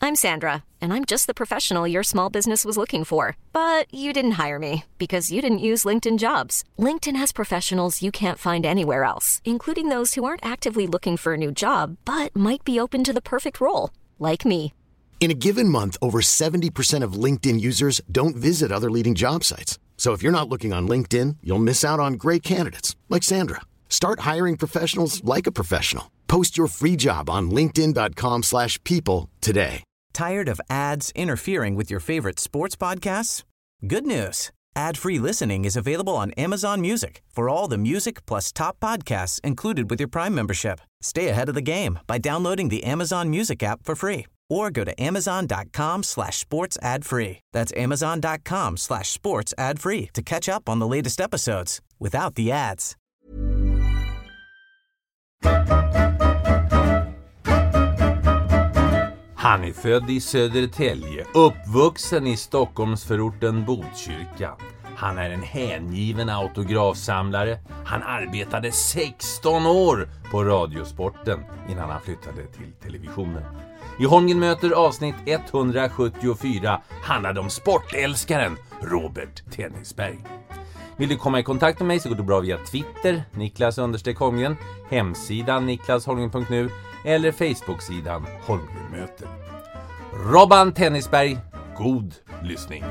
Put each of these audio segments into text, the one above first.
I'm Sandra, and I'm just the professional your small business was looking for. But you didn't hire me because you didn't use LinkedIn Jobs. LinkedIn has professionals you can't find anywhere else, including those who aren't actively looking for a new job, but might be open to the perfect role, like me. In a given month, over 70% of LinkedIn users don't visit other leading job sites. So if you're not looking on LinkedIn, you'll miss out on great candidates like Sandra. Start hiring professionals like a professional. Post your free job on linkedin.com/people today. Tired of ads interfering with your favorite sports podcasts? Good news. Ad-free listening is available on Amazon Music for all the music plus top podcasts included with your Prime membership. Stay ahead of the game by downloading the Amazon Music app for free or go to amazon.com/sports ad free. That's amazon.com/sports ad free to catch up on the latest episodes without the ads. Han är född i Södertälje, uppvuxen i Stockholmsförorten Botkyrka. Han är en hängiven autografsamlare. Han arbetade 16 år på Radiosporten innan han flyttade till televisionen. I Holmgren möter avsnitt 174 handlade om sportälskaren Robert Tennisberg. Vill du komma i kontakt med mig så går det bra via Twitter, Niklas_Holmgren, hemsidan niklasholmgren.nu eller Facebook-sidan Holmgren möter. Robban Tennisberg, god lyssning.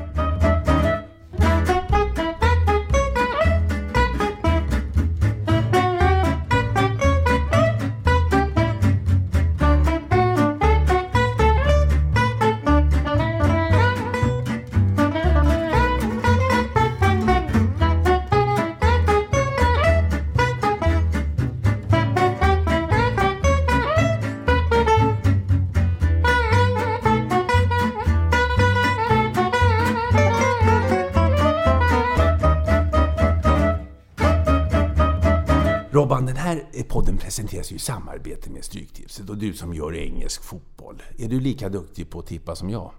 Robban, den här podden presenteras ju i samarbete med Stryktipset och du som gör engelsk fotboll. Är du lika duktig på att tippa som jag?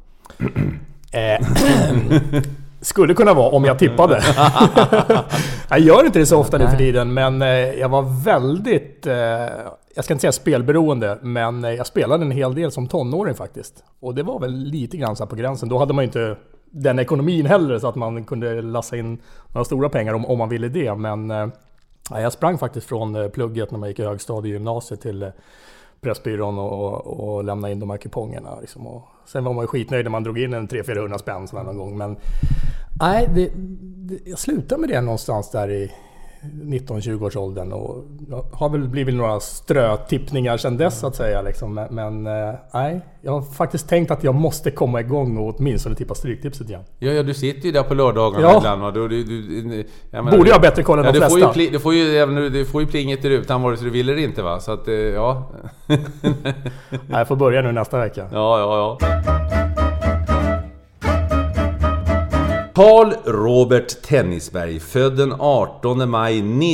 Skulle kunna vara om jag tippade. Jag gör inte det så ofta nu för tiden, men jag var väldigt, jag ska inte säga spelberoende, men jag spelade en hel del som tonåring faktiskt. Och det var väl lite grann så på gränsen. Då hade man ju inte den ekonomin heller så att man kunde lassa in några stora pengar om man ville det, men jag sprang faktiskt från plugget när man gick i högstadie gymnasiet till Pressbyrån och lämnade in de här kupongerna. Liksom. Och sen var man ju skitnöjd när man drog in en 300-400 spänn sådär någon gång. Men nej, jag slutade med det någonstans där i 19-20-årsåldern och har väl blivit några strötippningar sedan dess så att säga. Liksom. Men nej, jag har faktiskt tänkt att jag måste komma igång och åtminstone tippa Stryktipset igen. Ja, du sitter ju där på lördagarna ibland. Va? Borde jag ha bättre koll än de flesta? Du får ju plinget i rutan vare sig du vill eller inte, va? Så att, ja. Jag får börja nu nästa vecka. Ja. Carl Robert Tennisberg, född den 18 maj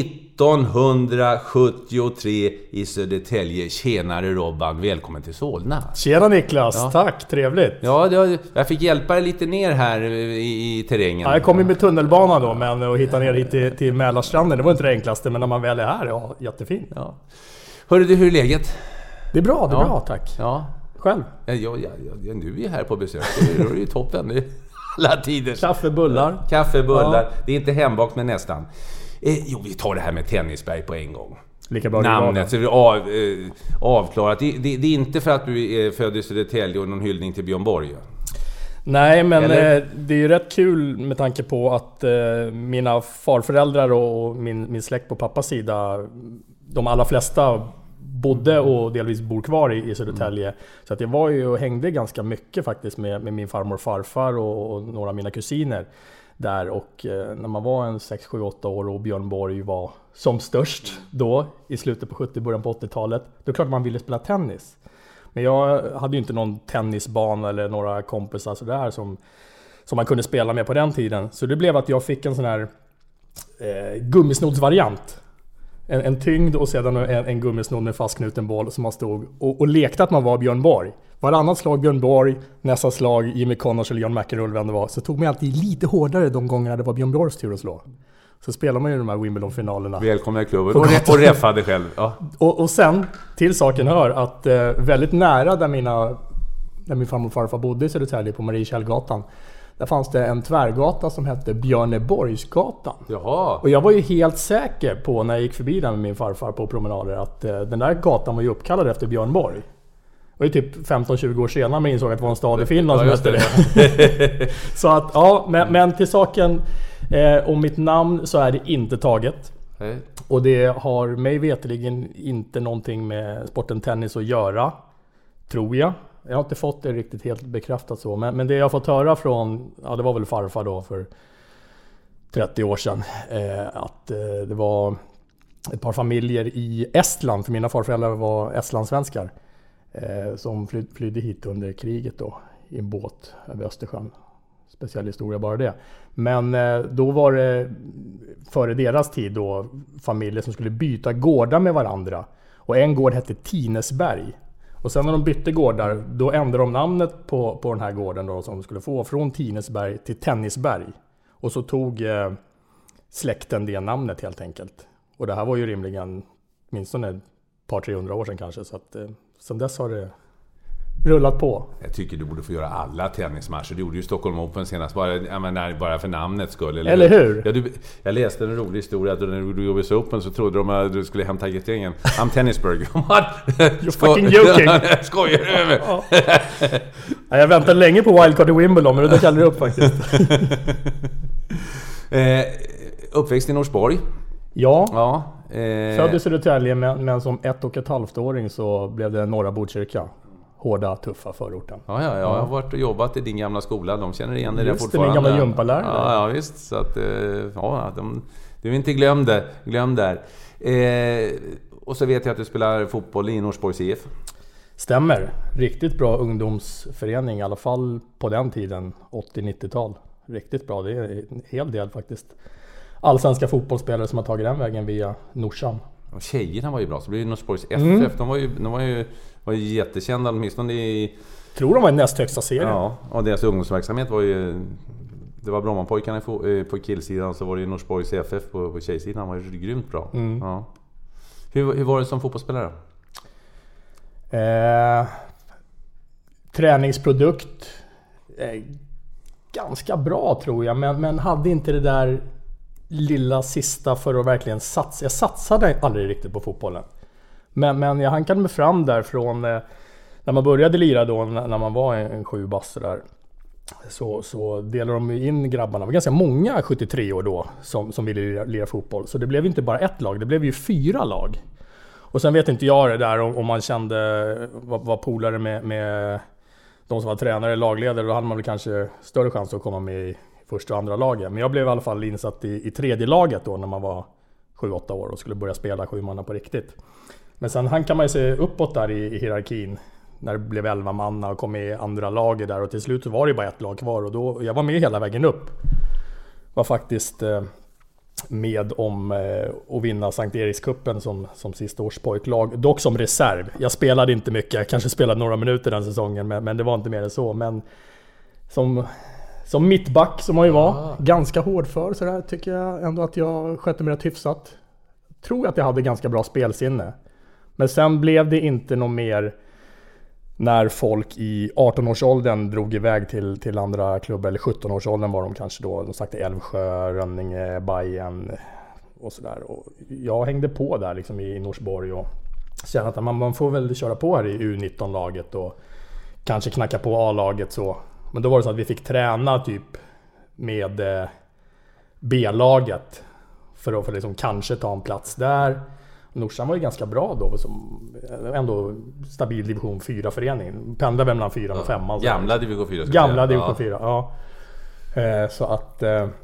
1973 i Södertälje. Tjenare Robban, välkommen till Solna. Tjena Niklas, ja. Tack, trevligt. Ja, jag fick hjälpa dig lite ner här i terrängen. Ja, jag kom in med tunnelbana då, men att hitta ner hit till Mälarstranden, det var inte det enklaste, men när man väl är här, ja, jättefint. Ja. Hörru du, hur är läget? Det är bra, bra, tack. Ja. Själv? Ja, du är här på besök, det är ju toppen. Alla tider. Kaffebullar. Ja. Det är inte hembakt men nästan. Vi tar det här med Tennisberg på en gång. Lika bra namnet så vi avklarat. Det är inte för att du är född i Södertälje och någon hyllning till Björn Borg. Nej, men det är ju rätt kul med tanke på att mina farföräldrar och min släkt på pappas sida, de allra flesta bodde och delvis bor kvar i Södertälje. Så att jag var ju och hängde ganska mycket faktiskt med min farmor och farfar och några av mina kusiner där. Och när man var en 6-7-8 år och Björn Borg var som störst då i slutet på 70, början på 80-talet, då klart man ville spela tennis. Men jag hade ju inte någon tennisbana eller några kompisar sådär som man kunde spela med på den tiden. Så det blev att jag fick en sån här gummisnodsvariant. En tyngd och sedan en gummisnodd med fastknuten boll som man stod och lekte att man var Björn Borg. Varannat slag Björn Borg, nästa slag Jimmy Connors eller John McEnroe, vem det var. Så tog man alltid lite hårdare de gångerna det var Björn Borgs tur att slå. Så spelar man ju de här Wimbledon-finalerna. Välkomna i klubben. Och räffade själv. Ja. Och sen, till saken hör, att väldigt nära där mina där min farmor och farfar bodde i Södertälje på Mariekällgatan. Där fanns det en tvärgata som hette Björneborgsgatan. Jaha. Och jag var ju helt säker på när jag gick förbi den med min farfar på promenader att den där gatan var ju uppkallad efter Björn Borg. Det var ju typ 15-20 år senare man insåg att det var en stad i Finland som hette det. Så att, ja, men till saken om mitt namn så är det inte taget. Nej. Och det har mig veteligen inte någonting med sporten tennis att göra, tror jag. Jag har inte fått det riktigt helt bekräftat så. Men det jag har fått höra från, det var väl farfar då för 30 år sedan. Att det var ett par familjer i Estland, för mina farföräldrar var estlandssvenskar. Som flydde hit under kriget då, i en båt över Östersjön. Speciell historia bara det. Men då var det före deras tid då familjer som skulle byta gårdar med varandra. Och en gård hette Tinesberg. Och sen när de bytte gårdar, då ändrade de namnet på den här gården då, som de skulle få från Tinesberg till Tennisberg. Och så tog släkten det namnet helt enkelt. Och det här var ju rimligen minst ett par 300 år sedan kanske. Så att sen dess har det rullat på. Jag tycker du borde få göra alla tennismatcher. Du gjorde ju Stockholm Open senast bara för namnets skull. Eller hur? Ja, jag läste en rolig historia att när du gjorde US Open så trodde de att du skulle hämta gängen. I'm Tennisburg. You're fucking joking. Skojar du över? Ja, jag väntade länge på wildcard i Wimbledon, men det kallade det upp faktiskt. Uppväxt i Norsborg. Ja. Född i Södertälje, men som 1,5-åring så blev det Norra Botkyrka. Hårda, tuffa förorten. Ja, jag har varit och jobbat i din gamla skola. De känner igen dig där fortfarande. Just det, min gamla gympalärare. Ja, visst. Så att, du är inte glömd där. Och så vet jag att du spelar fotboll i Norsborgs IF. Stämmer. Riktigt bra ungdomsförening, i alla fall på den tiden, 80-90-tal. Riktigt bra, det är en hel del faktiskt. Allsvenska fotbollsspelare som har tagit den vägen via Norsan. Och tjejerna var ju bra, så blev det Norsborgs FF. De var ju jättekända, åtminstone i... Tror de var i näst högsta serien. Ja, och deras ungdomsverksamhet var ju... Det var Brommapojkarna på killsidan, så var det ju Norsborgs FF på tjejsidan. Var ju grymt bra. Ja. Hur var det som fotbollsspelare? Träningsprodukt. Ganska bra tror jag, men hade inte det där lilla sista för att verkligen satsa. Jag satsade aldrig riktigt på fotbollen. Men jag hankade mig fram där från när man började lira då, när man var en 7 bass där. Så delade de in grabbarna. Det var ganska många 73 år då som ville lira fotboll. Så det blev inte bara ett lag, det blev ju 4 lag. Och sen vet inte jag det där om man kände var polare med de som var tränare eller lagledare. Då hade man väl kanske större chans att komma med i första och andra laget. Men jag blev i alla fall insatt i tredje laget då när man var 7-8 år och skulle börja spela 7-manna på riktigt. Men sen hankade man ju sig uppåt där i hierarkin när det blev 11 manna och kom med i andra laget där. Och till slut så var det bara ett lag kvar och då, jag var med hela vägen upp. Var faktiskt med om att vinna Sankt Erikscupen som sista års pojklag. Dock som reserv. Jag spelade inte mycket, jag kanske spelade några minuter den säsongen, men det var inte mer än så. Men som mittback som man ju var, ganska hård för så där, tycker jag ändå att jag skötte mig rätt hyfsat. Tror att jag hade ganska bra spelsinne. Men sen blev det inte något mer när folk i 18-årsåldern drog iväg till andra klubbar, eller 17-årsåldern var de kanske då. De sagt Älvsjö, Rönninge, Bajen och sådär. Och jag hängde på där liksom i Norsborg och kände att man får väl köra på här i U19-laget och kanske knacka på A-laget så. Men då var det så att vi fick träna typ med B-laget för att liksom kanske ta en plats där. Norsan var ju ganska bra då, som ändå stabil division 4-förening. Pendlade mellan 4 och 5. Alltså. Gamla division 4. Gamla division 4, ja. Så att...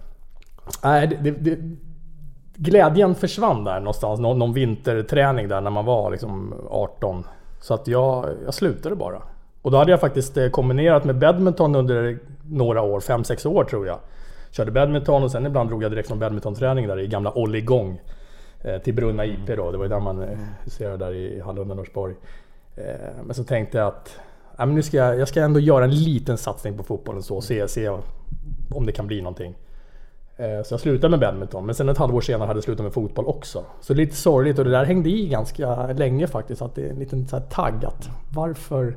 glädjen försvann där någonstans. Någon vinterträning där när man var liksom 18. Så att jag slutade bara. Och då hade jag faktiskt kombinerat med badminton under några år, 5-6 år tror jag. Körde badminton och sen ibland drog jag direkt från badmintonträning där i gamla Olligång till Brunna IP då. Det var ju där man ser där i Hallunda Norsborg. Men så tänkte jag att men nu jag ska ändå göra en liten satsning på fotbollen så se om det kan bli någonting. Så jag slutade med badminton, men sen ett halvår senare hade jag slutat med fotboll också. Så lite sorgligt, och det där hängde i ganska länge faktiskt, att det är en liten så här tagg att varför.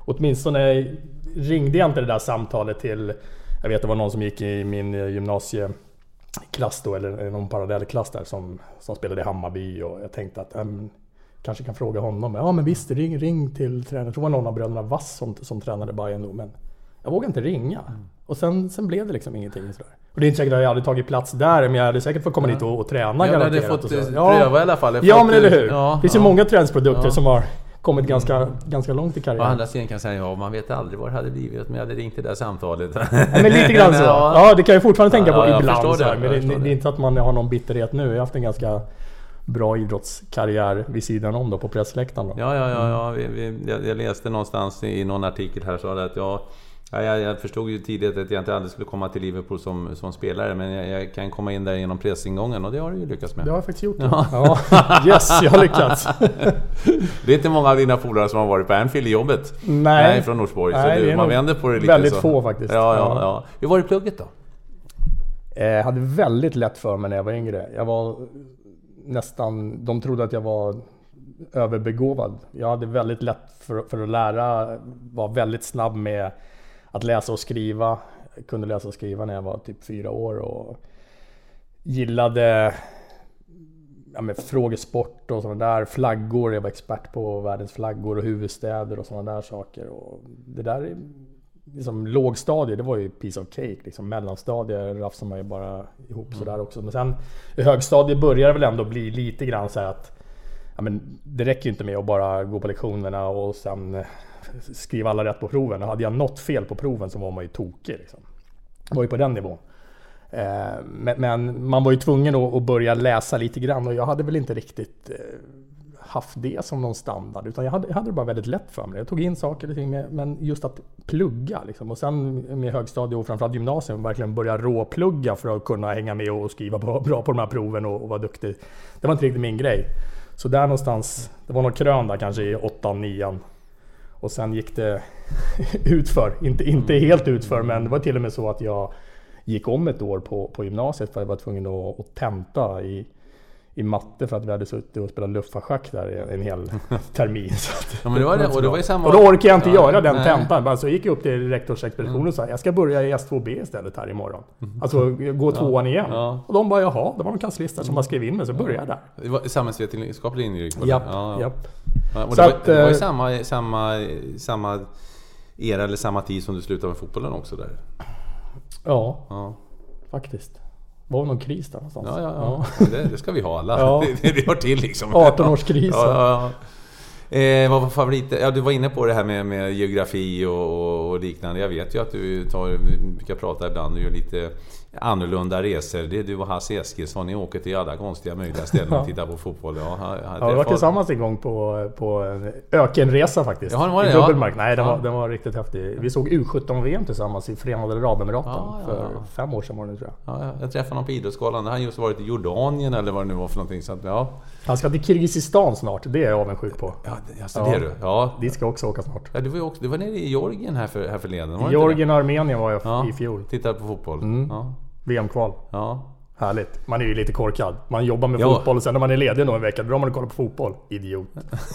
åtminstone ringde jag inte det där samtalet till, jag vet det var någon som gick i min gymnasieklass då, eller någon parallellklass där som spelade i Hammarby, och jag tänkte att kanske kan fråga honom. Ja men visst, ring till tränaren. Jag tror det var någon av bröderna Vass som tränade Bayern då, men jag vågade inte ringa. Och sen blev det liksom ingenting sådär. Och det är inte säkert att jag hade tagit plats där, men jag hade säkert fått komma dit och träna. Jag hade fått pröva i alla fall. Ja, men eller hur? Det finns ju många träningsprodukter som har kommit ganska långt i karriären. Och andra sidan kan säga, man vet aldrig vad det hade blivit, men jag hade ringt det där samtalet. Ja, men lite grann så. Ja, det kan jag fortfarande tänka på ibland. Det, men det är inte att man har någon bitterhet nu. Jag har haft en ganska bra idrottskarriär vid sidan om då, på pressläktaren då. Ja. Jag läste någonstans i någon artikel här så att jag förstod ju tidigt att jag inte aldrig skulle komma till Liverpool som spelare, men jag kan komma in där genom pressingången, och det har du ju lyckats med. Det har jag faktiskt gjort. Ja. Yes, jag har lyckats. Det är inte många av dina polare som har varit på Anfield i jobbet. Nej, från Norsborg. Nej, så man vänder på det lite. Väldigt så. Få faktiskt. Ja. Hur var det plugget då? Jag hade väldigt lätt för mig när jag var yngre. Jag var nästan, de trodde att jag var överbegåvad. Jag hade väldigt lätt för att lära, var väldigt snabb med att läsa och skriva. Jag kunde läsa och skriva när jag var typ 4 år och gillade med frågesport och sådana där flaggor. Jag var expert på världens flaggor och huvudstäder och sådana där saker. Och det där liksom, lågstadie, det var ju piece of cake. Liksom, mellanstadie rafsade man ju bara ihop sådär också. Men sen i högstadie började det väl ändå bli lite grann så här att det räcker ju inte med att bara gå på lektionerna och sen skriva alla rätt på proven. Och hade jag något fel på proven så var man ju tokig. Liksom. Jag var ju på den nivån. Men man var ju tvungen att börja läsa lite grann, och jag hade väl inte riktigt haft det som någon standard, utan jag hade det bara väldigt lätt för mig. Jag tog in saker och ting, men just att plugga liksom. Och sen med högstadie och framförallt gymnasium verkligen börja råplugga för att kunna hänga med och skriva bra på de här proven och vara duktig. Det var inte riktigt min grej. Så där någonstans, det var någon krön där kanske i 8-9. Och sen gick det utför, inte helt utför, men det var till och med så att jag gick om ett år på gymnasiet för att jag var tvungen att tenta i matte för att vi hade suttit och spelat luftfartschack där en hel termin. Ja, men det var det, och det var ju samma... Och då orkade jag inte göra den tentan. Så jag gick upp till rektorsexpeditionen och sa jag ska börja i S2B istället här imorgon. Alltså gå 2:an igen. Ja. Och de bara, jaha, det var någon kanslista som bara skrev in mig, så började jag där. Det var samhällsvetenskaplig inriktning. Japp. Ja, och det var ju samma era eller samma tid som du slutade med fotbollen också där. Ja. Faktiskt. Var det någon kris där någonstans? Ja. Det ska vi ha alla. Ja. Det hör till liksom. 18-årskris. Ja. Vad var favorit? Ja, du var inne på det här med geografi och liknande. Jag vet ju att du brukar prata ibland och gör lite annorlunda resor. Det är du och Hasse Eskilsson, ni åker till alla konstiga möjliga ställen och tittar på fotboll. Vi var tillsammans en gång på en ökenresa faktiskt. Ja, i Dubbelmark. Nej, den var riktigt häftig. Vi såg U17-VM tillsammans i Förenade Arabemiraten för 5 år sedan var det, tror jag. Ja, jag träffade honom på Idrottsgalan. Han har just varit i Jordanien eller vad det nu var för någonting. Så att, Han ska till Kirgizistan snart, det är jag avundsjuk på. Ja, det är du. Ja. Dit ska också åka snart. Ja, du var nere i Georgien här förleden. Georgien och Armenien var jag i fjol. Tittade på fotboll. VM-kval. Ja. Härligt. Man är ju lite korkad. Man jobbar med fotboll och sen när man är ledig någon vecka drar man och kollar på fotboll. Idiot.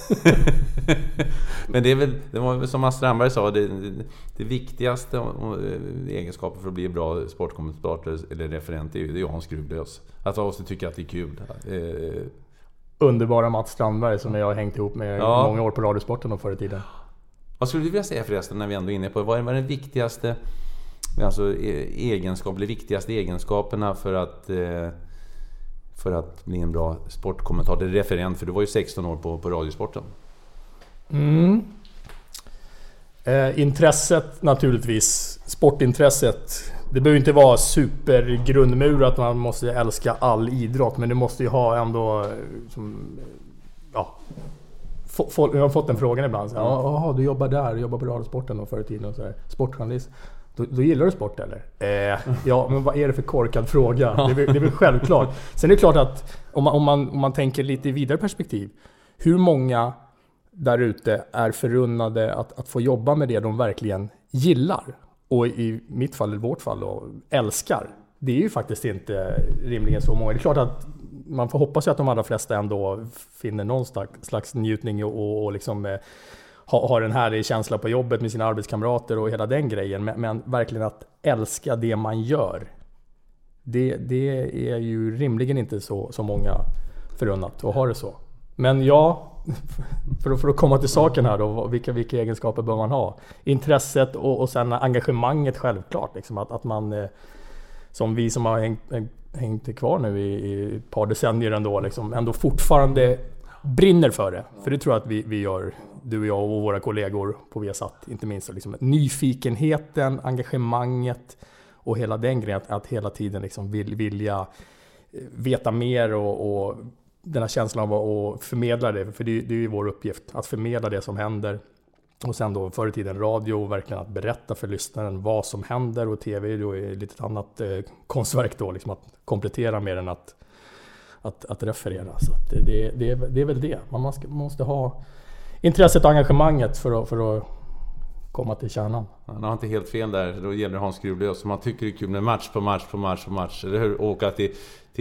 Men det var väl som Mats Strandberg sa, det viktigaste egenskapen för att bli en bra sportkommentator eller referent är ju Hans Skruvlös. Att man måste tycka att det är kul. Underbara Mats Strandberg som jag har hängt ihop med många år på Radiosporten och förr i tiden. Vad skulle du vilja säga förresten när vi ändå är inne på vad är den viktigaste viktigaste egenskaperna för att bli en bra sportkommentator, referent, för du var ju 16 år på Radiosporten. Intresset naturligtvis, sportintresset. Det behöver inte vara supergrundmur att man måste älska all idrott, men du måste ju ha ändå jag har fått en fråga ibland. Du jobbar där, du jobbar på Radiosporten och förr i tiden och så här, sportjournalist. Då gillar du sport eller? Men vad är det för korkad fråga? Det är väl självklart. Sen är det klart att om man tänker lite i vidare perspektiv, hur många där ute är förunnade att få jobba med det de verkligen gillar? Och i mitt fall, eller vårt fall då, älskar. Det är ju faktiskt inte rimligen så många. Det är klart att man får hoppas att de allra flesta ändå finner någon slags njutning och liksom ha en härlig känsla på jobbet med sina arbetskamrater och hela den grejen. Men verkligen att älska det man gör. Det är ju rimligen inte så många förunnat att ha det så. Men ja, för att komma till saken här då, vilka egenskaper bör man ha? Intresset och sen engagemanget självklart. Liksom, att man, som vi som har hängt kvar nu i ett par decennier ändå fortfarande brinner för det. För det tror jag att vi gör, du och jag och våra kollegor på Viasat, inte minst. Liksom, nyfikenheten, engagemanget och hela den grejen, att hela tiden liksom vilja veta mer och den här känslan av att förmedla det. För det är ju vår uppgift, att förmedla det som händer. Och sen då förr i tiden radio, verkligen att berätta för lyssnaren vad som händer. Och tv är då lite annat konstverk då, liksom att komplettera mer än att referera. Så att det är väl det. Man måste ha intresset och engagemanget för att komma till kärnan. Han har inte helt fel där. Då gäller Hans Skruvlös. Man tycker det är kul med match på match. Eller hur? Åka till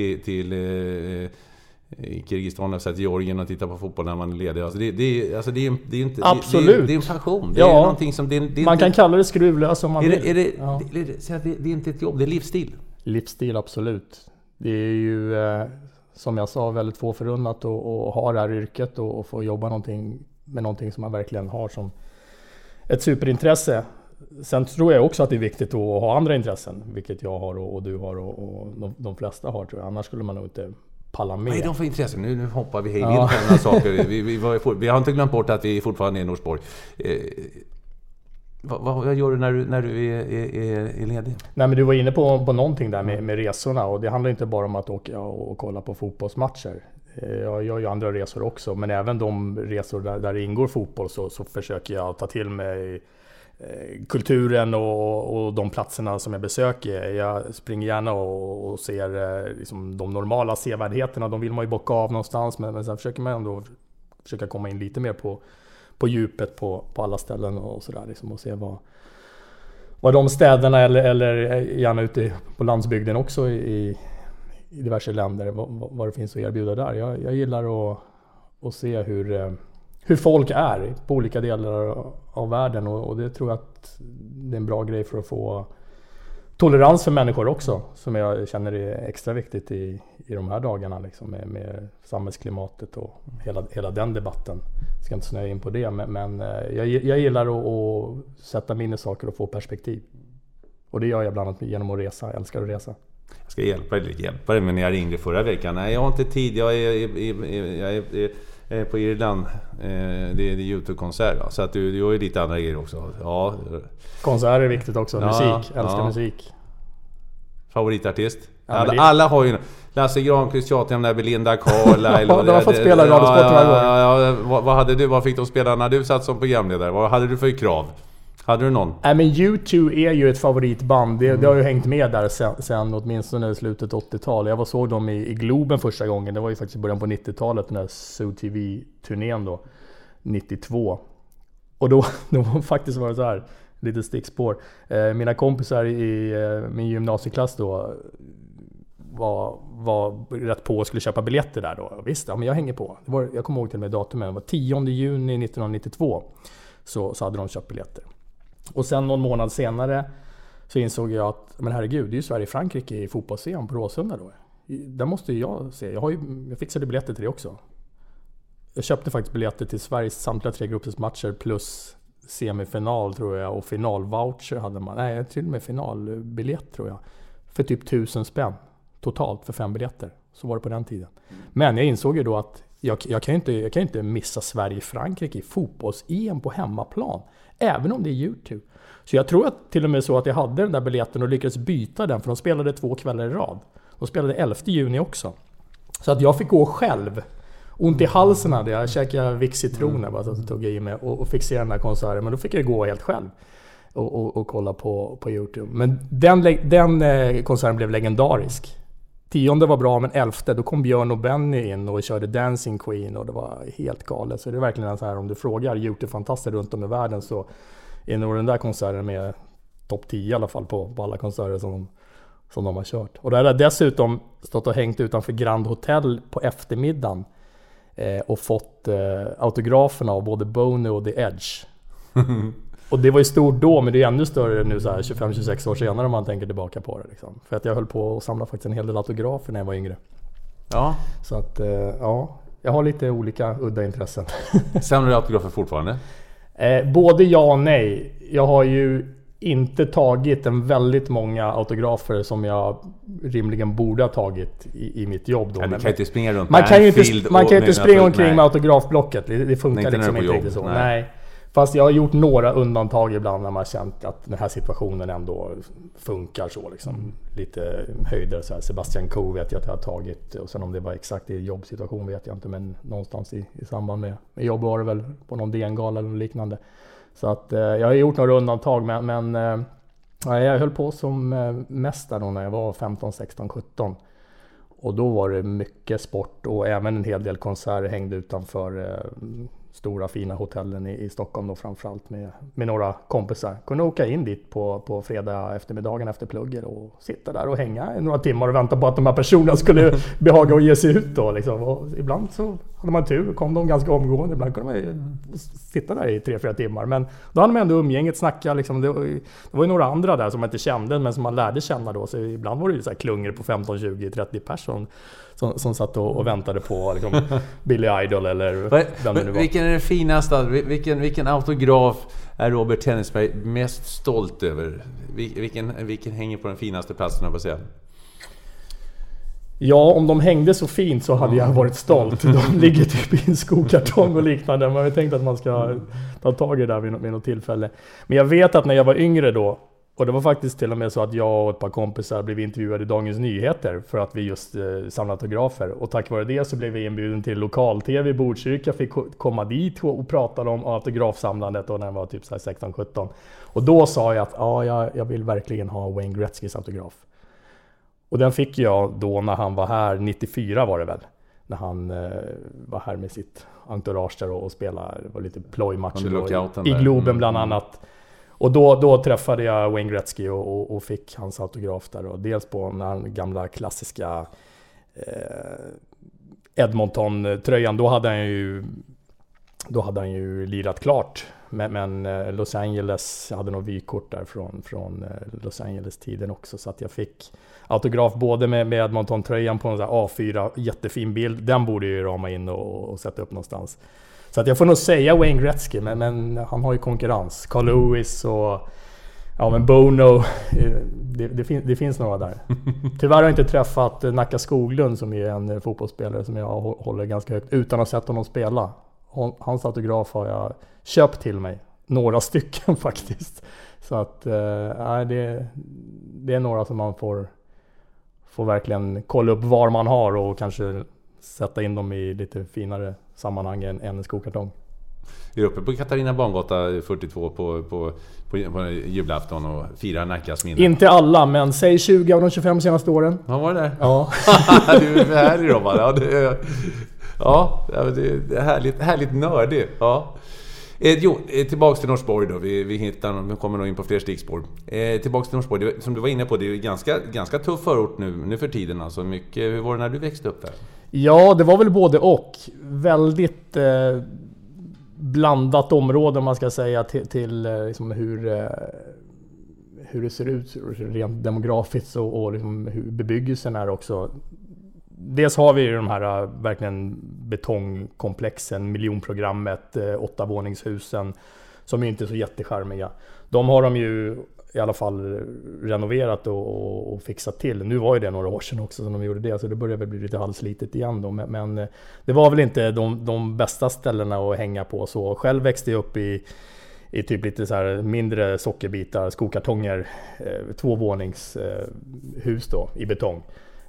Kirgisistan och till Georgien och titta på fotboll när man är ledig. Alltså det är inte... Absolut. Det är en passion. Det är någonting som... Man kan kalla det skruvlös om man vill. Det är inte ett jobb, det är livsstil. Livsstil, absolut. Det är ju, som jag sa, väldigt få förunnat att ha det här yrket och få jobba med någonting som man verkligen har som ett superintresse. Sen tror jag också att det är viktigt att ha andra intressen, vilket jag har och du har och de flesta har, tror jag. Annars skulle man nog inte palla med. Nej, de får intressen. Nu hoppar vi hej in på några saker. Vi har inte glömt bort att vi fortfarande är i Norsborg. Vad gör du när du är ledig? Nej, men du var inne på någonting där med resorna, och det handlar inte bara om att åka och kolla på fotbollsmatcher. Jag gör ju andra resor också, men även de resor där det ingår fotboll så försöker jag ta till mig kulturen och de platserna som jag besöker. Jag springer gärna och ser liksom de normala sevärdheterna. De vill man ju bocka av någonstans, men sen försöker man ändå försöka komma in lite mer på djupet på alla ställen och sådär liksom, och se vad de städerna eller gärna ute på landsbygden också i diverse länder, vad det finns att erbjuda där. Jag gillar att se hur folk är på olika delar av världen, och det tror jag att det är en bra grej för att få tolerans för människor också, som jag känner är extra viktigt i de här dagarna liksom, med samhällsklimatet och hela den debatten. Jag ska inte snöa in på det, men jag gillar att sätta min i saker och få perspektiv. Och det gör jag bland annat genom att resa. Jag älskar att resa. Jag ska hjälpa dig, men när jag ringde förra veckan. Nej, jag har inte tid. Jag är på Irland. Det är YouTube-konsert. Så att du gör ju lite andra grejer också. Ja. Konsert är viktigt också. Musik. Älskar musik. Favoritartist? Alla har ju... Lasse Granqvist tjatar om där Belinda Carlisle. De har fått spela i Radiosport några gånger. Vad hade du? Vad fick de spela när du satt som programledare? Vad hade du för krav? Hade du någon? Men U2 är ju ett favoritband. Det har ju hängt med där sen åtminstone slutet 80-tal. Jag såg dem i Globen första gången. Det var ju faktiskt i början på 90-talet, den där Zoo TV-turnén då. 92. Och då faktiskt var det så här, lite stickspår. Mina kompisar i min gymnasieklass då var rätt på och skulle köpa biljetter där då. Visst, ja, men jag hänger på. Jag kommer ihåg till och med datumet. Det var 10 juni 1992 så hade de köpt biljetter. Och sen någon månad senare så insåg jag att, men herregud, det är ju Sverige-Frankrike i fotbolls-EM på Råsunda då. Där måste jag se. Jag fixade biljetter till det också. Jag köpte faktiskt biljetter till Sveriges samtliga 3 gruppsmatcher plus semifinal tror jag, och finalvoucher hade man. Nej, till och med finalbiljett tror jag. För typ 1000 spänn totalt för 5 biljetter. Så var det på den tiden. Men jag insåg ju då att jag kan inte missa Sverige-Frankrike i fotbolls-EM på hemmaplan. Även om det är YouTube. Så jag tror att till och med så att jag hade den där biljetten och lyckades byta den. För de spelade 2 kvällar i rad. De spelade 11 juni också. Så att jag fick gå själv. Ont i halsen hade jag. Käkade Vixitroner bara så att jag tog i mig och fick se den här konserten. Men då fick jag gå helt själv. Och kolla på YouTube. Men den konserten blev legendarisk. 10:e var bra, men 11:e då kom Björn och Benny in och körde Dancing Queen och det var helt galet. Så det är verkligen så här, om du frågar YouTube-fantaster runt om i världen så är nog den där konserten med topp 10 i alla fall på alla konserter som de har kört. Och där har dessutom stått och hängt utanför Grand Hotel på eftermiddagen och fått autograferna av både Bono och The Edge. Och det var ju stort då, men det är ännu större nu så här 25-26 år senare om man tänker tillbaka på det. Liksom. För att jag höll på att samla faktiskt en hel del autografer när jag var yngre. Ja. Så att, jag har lite olika udda intressen. Samlar du autografer fortfarande? Både ja och nej. Jag har ju inte tagit en väldigt många autografer som jag rimligen borde ha tagit i mitt jobb då. Ja, du kan inte springa runt man kan ju inte springa omkring med autografblocket. Det funkar liksom inte riktigt så. Nej. Fast jag har gjort några undantag ibland när man har känt att den här situationen ändå funkar så liksom. Lite höjder så här. Sebastian Coe vet jag att jag har tagit, och sen om det var exakt i jobbsituation vet jag inte, men någonstans i samband med jobb var det väl på någon DN-gala eller liknande. Så att jag har gjort några undantag, men jag höll på som mest där då när jag var 15, 16, 17. Och då var det mycket sport och även en hel del konserter hängde utanför stora fina hotellen i Stockholm då, framförallt med några kompisar. Kunde åka in dit på fredag eftermiddagen efter plugget och sitta där och hänga i några timmar och vänta på att de här personerna skulle behaga och ge sig ut då liksom. Och ibland så hade man tur, kom de ganska omgående, ibland kunde man sitta där i 3-4 timmar, men då hade man ändå umgänget, snacka liksom. Det var ju några andra där som man inte kände men som man lärde känna då, så ibland var det ju så här klungor på 15, 20, 30 personer som satt och väntade på liksom, Billy Idol eller vem det nu var. Vilken är det finaste? Vilken autograf är Robert Tennisberg mest stolt över? Vilken hänger på den finaste platsen, jag får säga? Ja, om de hängde så fint så hade jag varit stolt. De ligger typ i en skokartong och liknande. Man har ju tänkt att man ska ta tag i det där vid något tillfälle. Men jag vet att när jag var yngre då, och det var faktiskt till och med så att jag och ett par kompisar blev intervjuade i Dagens Nyheter för att vi just samlade autografer. Och tack vare det så blev vi inbjuden till lokal-tv i Botkyrka. Fick komma dit och prata om autografsamlandet och när jag var typ 16-17. Och då sa jag att jag vill verkligen ha Wayne Gretzkys autograf. Och den fick jag då när han var här, 94 var det väl. När han var här med sitt entourage där och spelade, det var lite plojmatcher i Globen bland annat. Och då träffade jag Wayne Gretzky och fick hans autograf där. Och dels på den gamla klassiska Edmonton-tröjan. Då hade han ju lirat klart. Men Los Angeles hade nog vykort där från Los Angeles-tiden också. Så att jag fick autograf både med Edmonton-tröjan på en A4, jättefin bild. Den borde jag ju rama in och sätta upp någonstans. Så att jag får nog säga Wayne Gretzky, men han har ju konkurrens. Carl Lewis och men Bono, det finns några där. Tyvärr har jag inte träffat Nacka Skoglund som är en fotbollsspelare som jag håller ganska högt utan att ha sett honom spela. Hans autograf har jag köpt till mig. Några stycken faktiskt. Så att det är några som man får verkligen kolla upp var man har och kanske sätta in dem i lite finare sammanhang än en skokartong. Är du uppe på Katarina Bangata 42 på julafton och firar Nackas minne? Inte alla, men säg 20 av de 25 senaste åren. Ja, var det där? Ja. Du är härlig, Robban. Ja, det är härligt nördig. Ja. Tillbaks till Norsborg då. Vi kommer nog in på fler stickspår. Tillbaks till Norsborg, som du var inne på, det är ju ganska tuff förort nu för tiden. Alltså mycket, hur var det när du växte upp där? Ja, det var väl både och. Väldigt blandat område, om man ska säga, till liksom hur det ser ut rent demografiskt och liksom hur bebyggelsen är också. Dels har vi de här verkligen betongkomplexen, miljonprogrammet, 8-våningshusen som inte är så jättecharmiga. De har de ju i alla fall renoverat och fixat till. Nu var ju det några år sedan också som de gjorde det, så det börjar väl bli lite halvslitet igen då. Men det var väl inte de bästa ställena att hänga på så. Själv växte jag upp i typ lite så här mindre sockerbitar, skokartonger, 2-våningshus då i betong.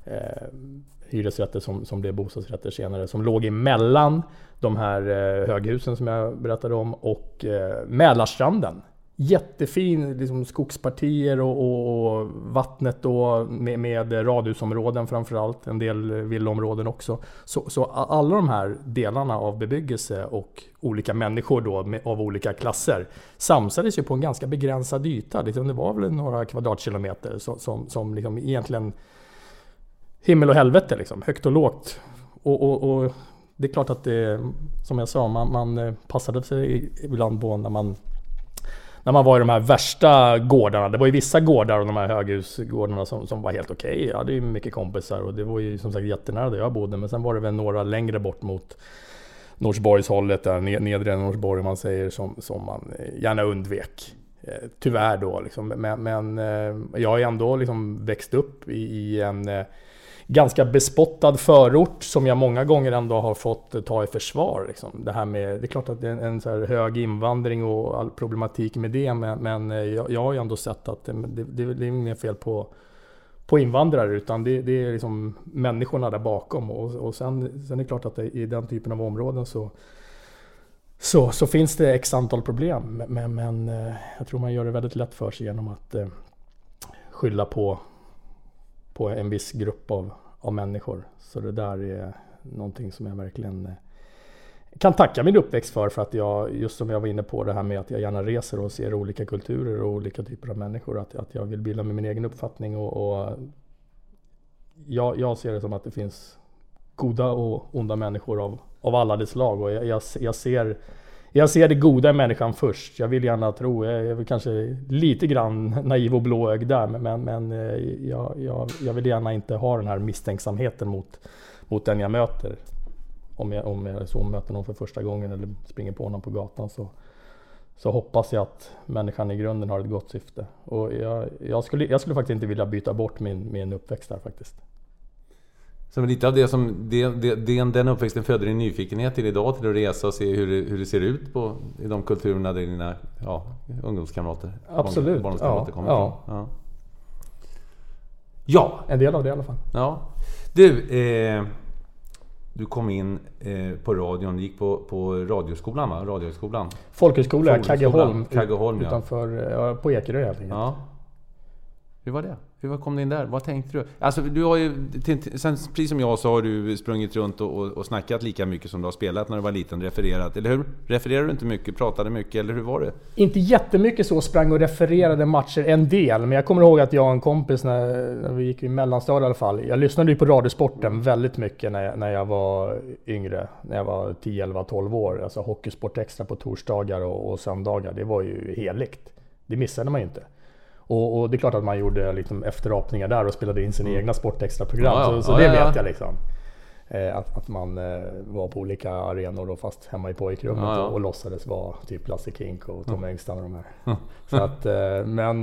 Hyresrätter som blev bostadsrätter senare, som låg emellan de här höghusen som jag berättade om och Mälarstranden. Jättefin liksom, skogspartier och vattnet då, med radhusområden framförallt, en del villaområden också. Så alla de här delarna av bebyggelse och olika människor då, av olika klasser samsades ju på en ganska begränsad yta. Liksom, det var väl några kvadratkilometer som liksom egentligen himmel och helvete liksom, högt och lågt. Och det är klart att det, som jag sa, man passade sig ibland på när man var i de här värsta gårdarna. Det var ju vissa gårdar och de här höghusgårdarna som var helt okej. Jag hade ju mycket kompisar och det var ju som sagt jättenära där jag bodde. Men sen var det väl några längre bort mot Norsborgshållet, där nedre Norsborg man säger, som man gärna undvek. Tyvärr då liksom. Men jag har ändå liksom växt upp i en ganska bespottad förort som jag många gånger ändå har fått ta i försvar liksom. Det här med, det är klart att det är en så här hög invandring och all problematik med det, men jag har ju ändå sett att det är inget fel på invandrare, utan det är liksom människorna där bakom, och sen är det klart att i den typen av områden så finns det x antal problem, men jag tror man gör det väldigt lätt för sig genom att skylla på en viss grupp av människor. Så det där är någonting som jag verkligen kan tacka min uppväxt för att jag, just som jag var inne på det här med att jag gärna reser och ser olika kulturer och olika typer av människor, att jag vill bilda med min egen uppfattning, och jag ser det som att det finns goda och onda människor av alla dess slag, och jag ser det goda i människan först. Jag vill gärna tro, jag är väl kanske lite grann naiv och blåögd där, men jag vill gärna inte ha den här misstänksamheten mot den jag möter. Om jag så möter någon för första gången eller springer på någon på gatan, så hoppas jag att människan i grunden har ett gott syfte. Och jag skulle faktiskt inte vilja byta bort min uppväxt där faktiskt. Så lite av det som den uppväxten föder en nyfikenhet till idag, till att resa och se hur det ser ut i de kulturerna där dina ungdomskamrater, absolut, barndomskamrater kommer från. Ja, en del av det i alla fall. Ja. Du kom in på radion, du gick på radioskolan, va? Radioskolan. Folkhögskola, Kaggeholm, utanför, på Ekerö helt enkelt. Ja. Hur var det? Hur kom du in där? Vad tänkte du? Alltså, du har ju, sen, precis som jag, så har du sprungit runt och snackat lika mycket som du har spelat när du var liten, refererat, eller hur? Refererade du inte mycket, pratade mycket, eller hur var det? Inte jättemycket så, sprang och refererade matcher en del, men jag kommer ihåg att jag och en kompis när vi gick i mellanstadiet i alla fall, jag lyssnade ju på Radiosporten väldigt mycket när jag var yngre, när jag var 10, 11, 12 år, alltså Hockeysport Extra på torsdagar och söndagar, det var ju heligt. Det missade man ju inte. Och det är klart att man gjorde liksom efterapningar där och spelade in sina egna sportextra-program. Så det vet jag liksom. Att man var på olika arenor då, fast hemma i pojkrummet och låtsades vara typ Lasse Kink och Tom Engström och de här. Så att, men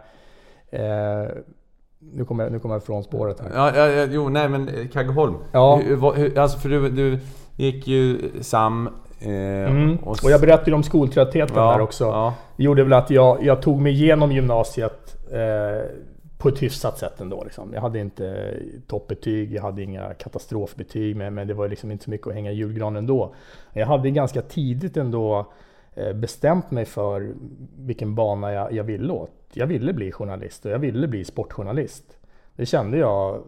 nu kommer jag från spåret här. Men Kaggeholm. Ja. Alltså för du gick ju SAM. Och jag berättade om skoltröttheten där också. Ja. Det gjorde väl att jag tog mig igenom gymnasiet på ett hyfsat sätt ändå liksom. Jag hade inte toppbetyg, jag hade inga katastrofbetyg, men det var liksom inte så mycket att hänga i julgranen ändå. Jag hade ganska tidigt ändå bestämt mig för vilken bana jag ville åt. Jag ville bli journalist och jag ville bli sportjournalist. Det kände jag,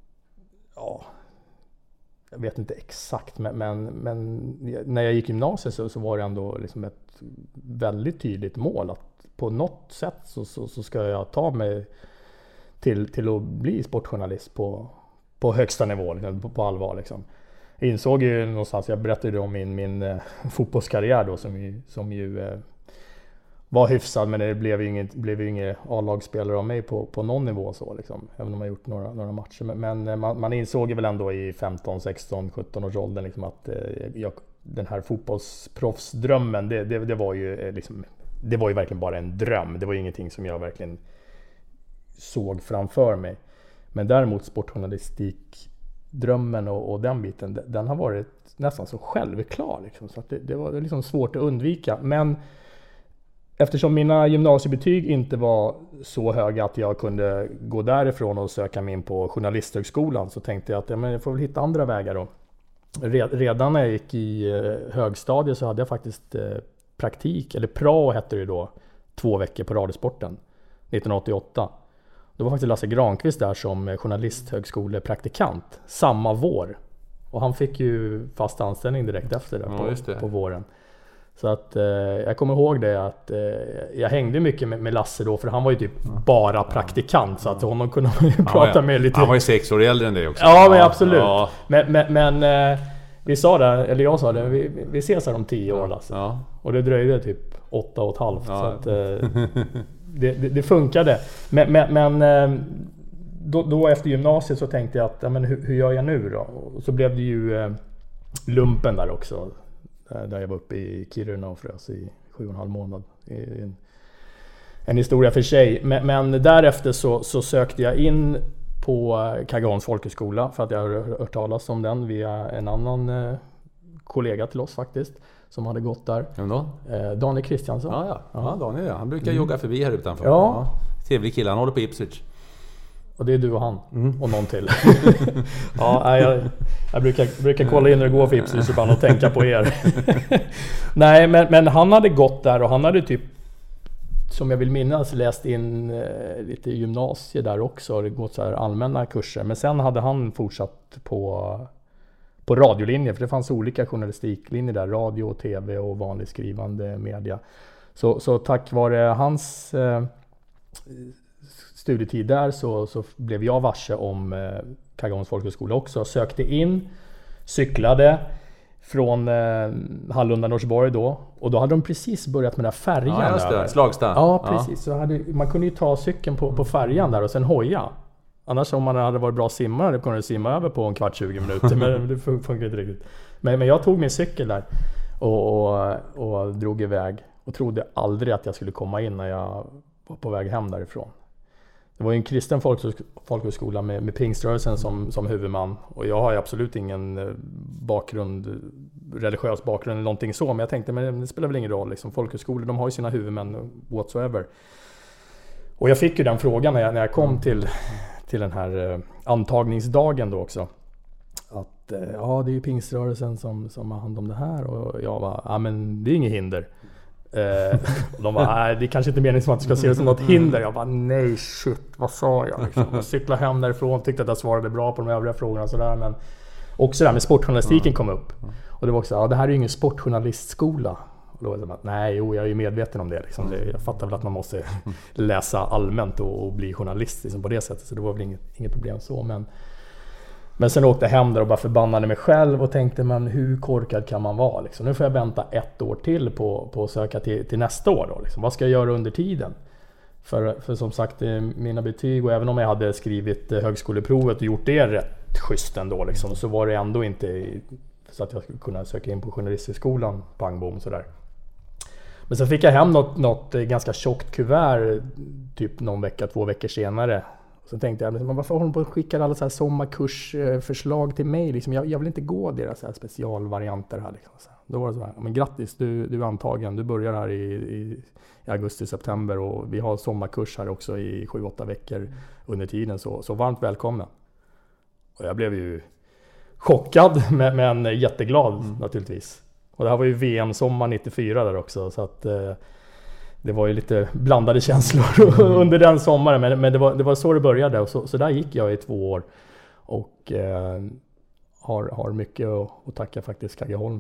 jag vet inte exakt, men när jag gick gymnasiet så var det ändå liksom ett väldigt tydligt mål att på något sätt så ska jag ta mig till att bli sportjournalist på högsta nivå, liksom, på allvar liksom. Jag insåg ju någonstans, jag berättade om min fotbollskarriär då som ju var hyfsad, men det blev ju ingen A-lagsspelare av mig på någon nivå så liksom, även om jag gjort några matcher. Men man insåg ju väl ändå i 15, 16, 17 års åldern liksom att den här fotbollsproffsdrömmen, det var ju liksom, det var ju verkligen bara en dröm. Det var ju ingenting som jag verkligen såg framför mig. Men däremot sportjournalistikdrömmen och den biten, den har varit nästan så självklar liksom, så att det var liksom svårt att undvika. Men eftersom mina gymnasiebetyg inte var så höga att jag kunde gå därifrån och söka mig in på journalisthögskolan, så tänkte jag att jag får väl hitta andra vägar då. Redan när jag gick i högstadiet så hade jag faktiskt praktik, eller prao hette det då, 2 veckor på Radiosporten 1988. Det var faktiskt Lasse Granqvist där som journalisthögskolepraktikant samma vår. Och han fick ju fast anställning direkt efter det på våren. Så att jag kommer ihåg det att jag hängde mycket med Lasse då, för han var ju typ bara praktikant, så att honom kunde man ju prata med lite. Han var ju 6 år äldre än det också. Ja, men absolut. Ja. Men Vi sa det, eller jag sa det, vi ses här om 10 år alltså. Ja. Och det dröjde typ 8,5 så att det funkade. Men då efter gymnasiet så tänkte jag att ja, men hur gör jag nu då? Och så blev det ju lumpen där också. Där jag var uppe i Kiruna och frös i 7,5 månad. En historia för sig. Men därefter så sökte jag in på Kagans folkhögskola för att jag hade hört talas om den via en annan kollega till oss faktiskt som hade gått där. Vem då? Daniel Kristiansson. Ja, Daniel, han brukar jogga förbi här utanför. Ja. Trevlig kille, han håller på Ipswich. Och det är du och han. Och någon till. Ja, jag brukar kolla in när det går för Ipswich och bara tänka på er. Nej, men han hade gått där och han hade typ, som jag vill minnas, läst in lite gymnasie där också. Det gått så här allmänna kurser. Men sen hade han fortsatt på radiolinjen. För det fanns olika journalistiklinjer där. Radio, tv och vanlig skrivande media. Så tack vare hans studietid där så blev jag varse om Kagans folkhögskola också. Sökte in, cyklade från Hallunda, Norsborg då. Och då hade de precis börjat med den här färjan. Ja, just det. Slagsta. Ja, precis. Så man kunde ju ta cykeln på färjan där och sen hoja. Annars om man hade varit bra simmare kunde jag simma över på en kvart, 20 minuter. Men det funkar inte riktigt. Men jag tog min cykel där och drog iväg. Och trodde aldrig att jag skulle komma in när jag var på väg hem därifrån. Det var ju en kristen folkhögskola med pingströrelsen som huvudman. Och jag har ju absolut ingen religiös bakgrund eller någonting så. Men jag tänkte, men det spelar väl ingen roll. Liksom. Folkhögskolor, de har ju sina huvudmän whatsoever. Och jag fick ju den frågan när jag kom till den här antagningsdagen då också. Att ja, det är ju pingströrelsen som har hand om det här. Och jag var, ja men det är inget hinder. Och de bara, nej det är kanske inte meningen som att du ska se det som något hinder. Jag bara, nej shit, vad sa jag liksom. Jag cyklade hem därifrån, tyckte att jag svarade bra på de övriga frågorna och sådär. Men också det här med sportjournalistiken kom upp. Och det var också, ja det här är ju ingen sportjournalistskola. Och då var det som att, nej jag är ju medveten om det liksom. Jag fattar väl att man måste läsa allmänt och bli journalist liksom, på det sättet. Så det var väl inget problem så. Men sen åkte jag hem där och bara förbannade mig själv och tänkte, men hur korkad kan man vara? Liksom? Nu får jag vänta 1 år till på att söka till nästa år. Då, liksom. Vad ska jag göra under tiden? För som sagt, mina betyg, och även om jag hade skrivit högskoleprovet och gjort det rätt schysst ändå, liksom, så var det ändå inte så att jag skulle kunna söka in på journalisthögskolan, pang bom sådär. Men sen fick jag hem något ganska tjockt kuvert typ någon vecka, 2 veckor senare. Så tänkte jag, men varför håller de på att skicka alla så här sommarkursförslag till mig? Liksom, jag vill inte gå deras så här specialvarianter här. Liksom. Då var det så här, men grattis, du är antagen. Du börjar här i augusti-september och vi har sommarkurs här också i 7-8 veckor under tiden. Så varmt välkomna. Och jag blev ju chockad men jätteglad naturligtvis. Och det här var ju VM-sommar 94 där också. Så att det var ju lite blandade känslor under den sommaren. Men det var så det började. Och så där gick jag i 2 år. Och har mycket att tacka faktiskt Kaggeholm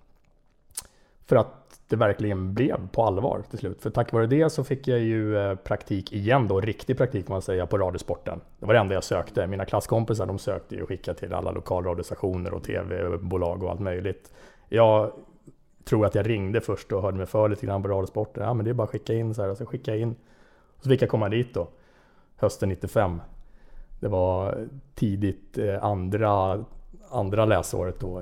för att det verkligen blev på allvar till slut. För tack vare det så fick jag ju praktik igen då. Riktig praktik kan man säga på Radiosporten. Det var det enda jag sökte. Mina klasskompisar de sökte ju och skickade till alla lokalradiostationer och tv-bolag och allt möjligt. Jag tror att jag ringde först och hörde mig för lite grann på Radiosporten. Ja men det är bara att skicka in så här. Så skicka in. Så fick jag komma dit då. Hösten 95. Det var tidigt andra läsåret då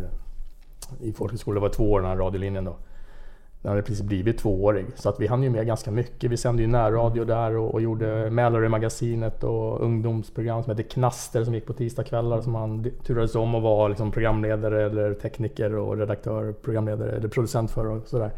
i folkhögskolan. Det var 2 år den här radiolinjen då. Den hade precis blivit 2-årig. Så att vi hann ju med ganska mycket. Vi sände ju närradio där och gjorde Mälare-magasinet och ungdomsprogram som heter Knaster som gick på tisdagskvällar som han turades om att vara liksom programledare eller tekniker och redaktör, programledare eller producent för och sådär.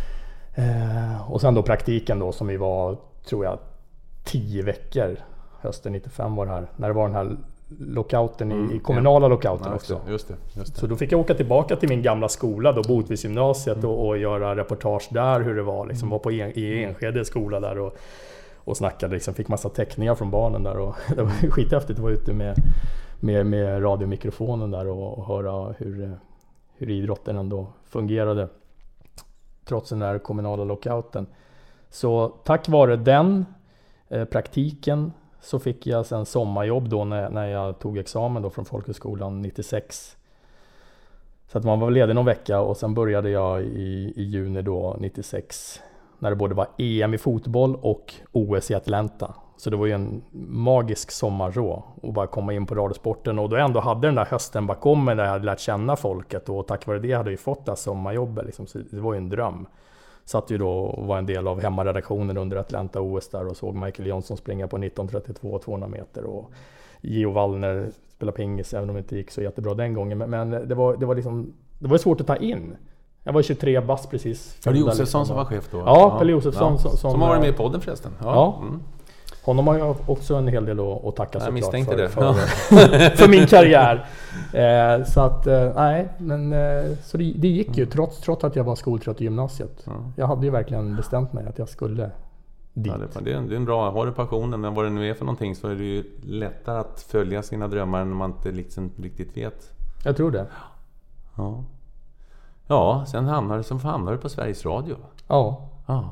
Och sen då praktiken då som vi var, tror jag, 10 veckor hösten 95 var det här. När det var den här lockouten i kommunala lockouten också. Just det. Så då fick jag åka tillbaka till min gamla skola då, Botvisgymnasiet och göra reportage där hur det var liksom, var på i Enskede skola där och snackade liksom, fick massa teckningar från barnen där och det var skithäftigt att vara ute med radiomikrofonen där och höra hur idrotten ändå fungerade trots den där kommunala lockouten. Så tack vare den praktiken så fick jag sen sommarjobb då när jag tog examen då från folkhögskolan 96. Så att man var ledig någon vecka och sen började jag i juni då 96 när det både var EM i fotboll och OS i Atlanta. Så det var ju en magisk sommar så att bara komma in på Radiosporten och då ändå hade den där hösten bakom mig där jag hade lärt känna folket och tack vare det hade jag fått det här sommarjobbet liksom. Så det var ju en dröm. Satt ju då och var en del av hemmaredaktionen under Atlanta OS där och såg Michael Johnson springa på 1932 200 meter och Gio Wallner spela pingis även om det inte gick så jättebra den gången. Men det var svårt att ta in. Jag var 23 bast precis. Var det Josefsson som var chef då? Ja, Pelle Josefsson. Ja. Som var med i podden förresten. Ja. Honom har jag också en hel del att tacka jag misstänkte det. För min karriär. Så att, nej, men så det gick ju trots att jag var skoltrött i gymnasiet. Jag hade ju verkligen bestämt mig att jag skulle dit. Ja, det är en bra, har du passionen, men vad det nu är för någonting så är det ju lättare att följa sina drömmar när man inte liksom riktigt vet. Jag tror det. Ja, sen hamnar du på Sveriges Radio. Ja.